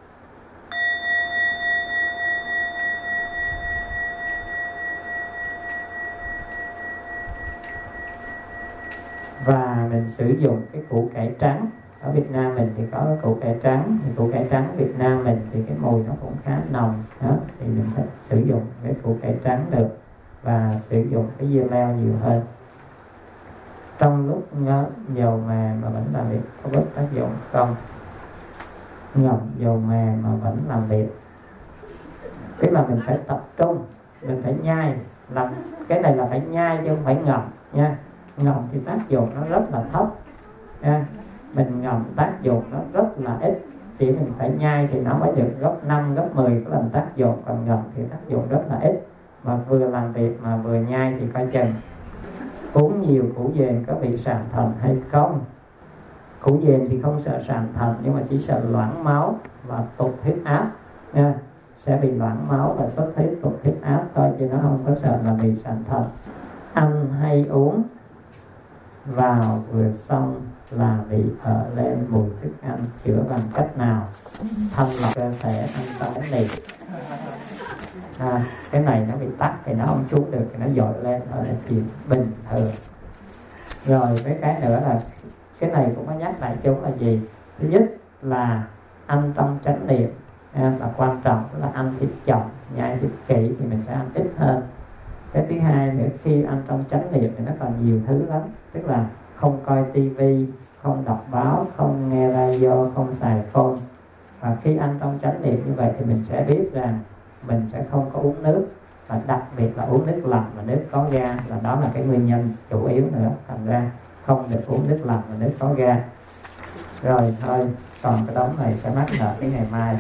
Và mình sử dụng cái củ cải trắng. Ở Việt Nam mình thì có cái củ cải trắng, thì củ cải trắng Việt Nam mình thì cái mùi nó cũng khá nồng đó, thì mình phải sử dụng cái củ cải trắng được, và sử dụng cái dưa leo nhiều hơn. Trong lúc dầu mè mà vẫn làm việc có bất tác dụng không? Ngậm dầu mè mà vẫn làm việc, tức là mình phải tập trung, mình phải nhai, làm cái này là phải nhai chứ không phải ngậm nha. Ngậm thì tác dụng nó rất là thấp nha. Mình ngậm tác dụng nó rất là ít, chỉ mình phải nhai thì nó mới được gấp năm, gấp mười cái lần tác dụng, còn ngậm thì tác dụng rất là ít. Mà vừa làm việc mà vừa nhai thì coi chừng. Uống nhiều củ dền có bị sạn thận hay không? Củ dền thì không sợ sạn thận, nhưng mà chỉ sợ loãng máu và tụt huyết áp nha. Sẽ bị loãng máu và xuất huyết, tụt huyết áp thôi, chứ nó không có sợ là bị sạn thận. Ăn hay uống vào vừa xong là bị ở lên mùi thức ăn, chữa bằng cách nào? Thanh lọc cơ thể, ăn xong cái này à, cái này nó bị tắc thì nó không xuống được thì nó dội lên, đó là chuyện bình thường. Rồi với cái nữa là cái này cũng có nhắc lại chúng là gì? Thứ nhất là ăn trong chánh niệm à, là quan trọng, là ăn thịt chậm, nhai thịt kỹ thì mình sẽ ăn ít hơn. Cái thứ hai nữa, khi ăn trong chánh niệm thì nó còn nhiều thứ lắm, tức là không coi tivi, không đọc báo, không nghe radio, không xài phone. Và khi ăn trong chánh niệm như vậy thì mình sẽ biết rằng mình sẽ không có uống nước, và đặc biệt là uống nước lạnh và nước có ga, là đó là cái nguyên nhân chủ yếu nữa. Thành ra không được uống nước lạnh và nước có ga. Rồi thôi, còn cái đống này sẽ mắc nợ cái ngày mai.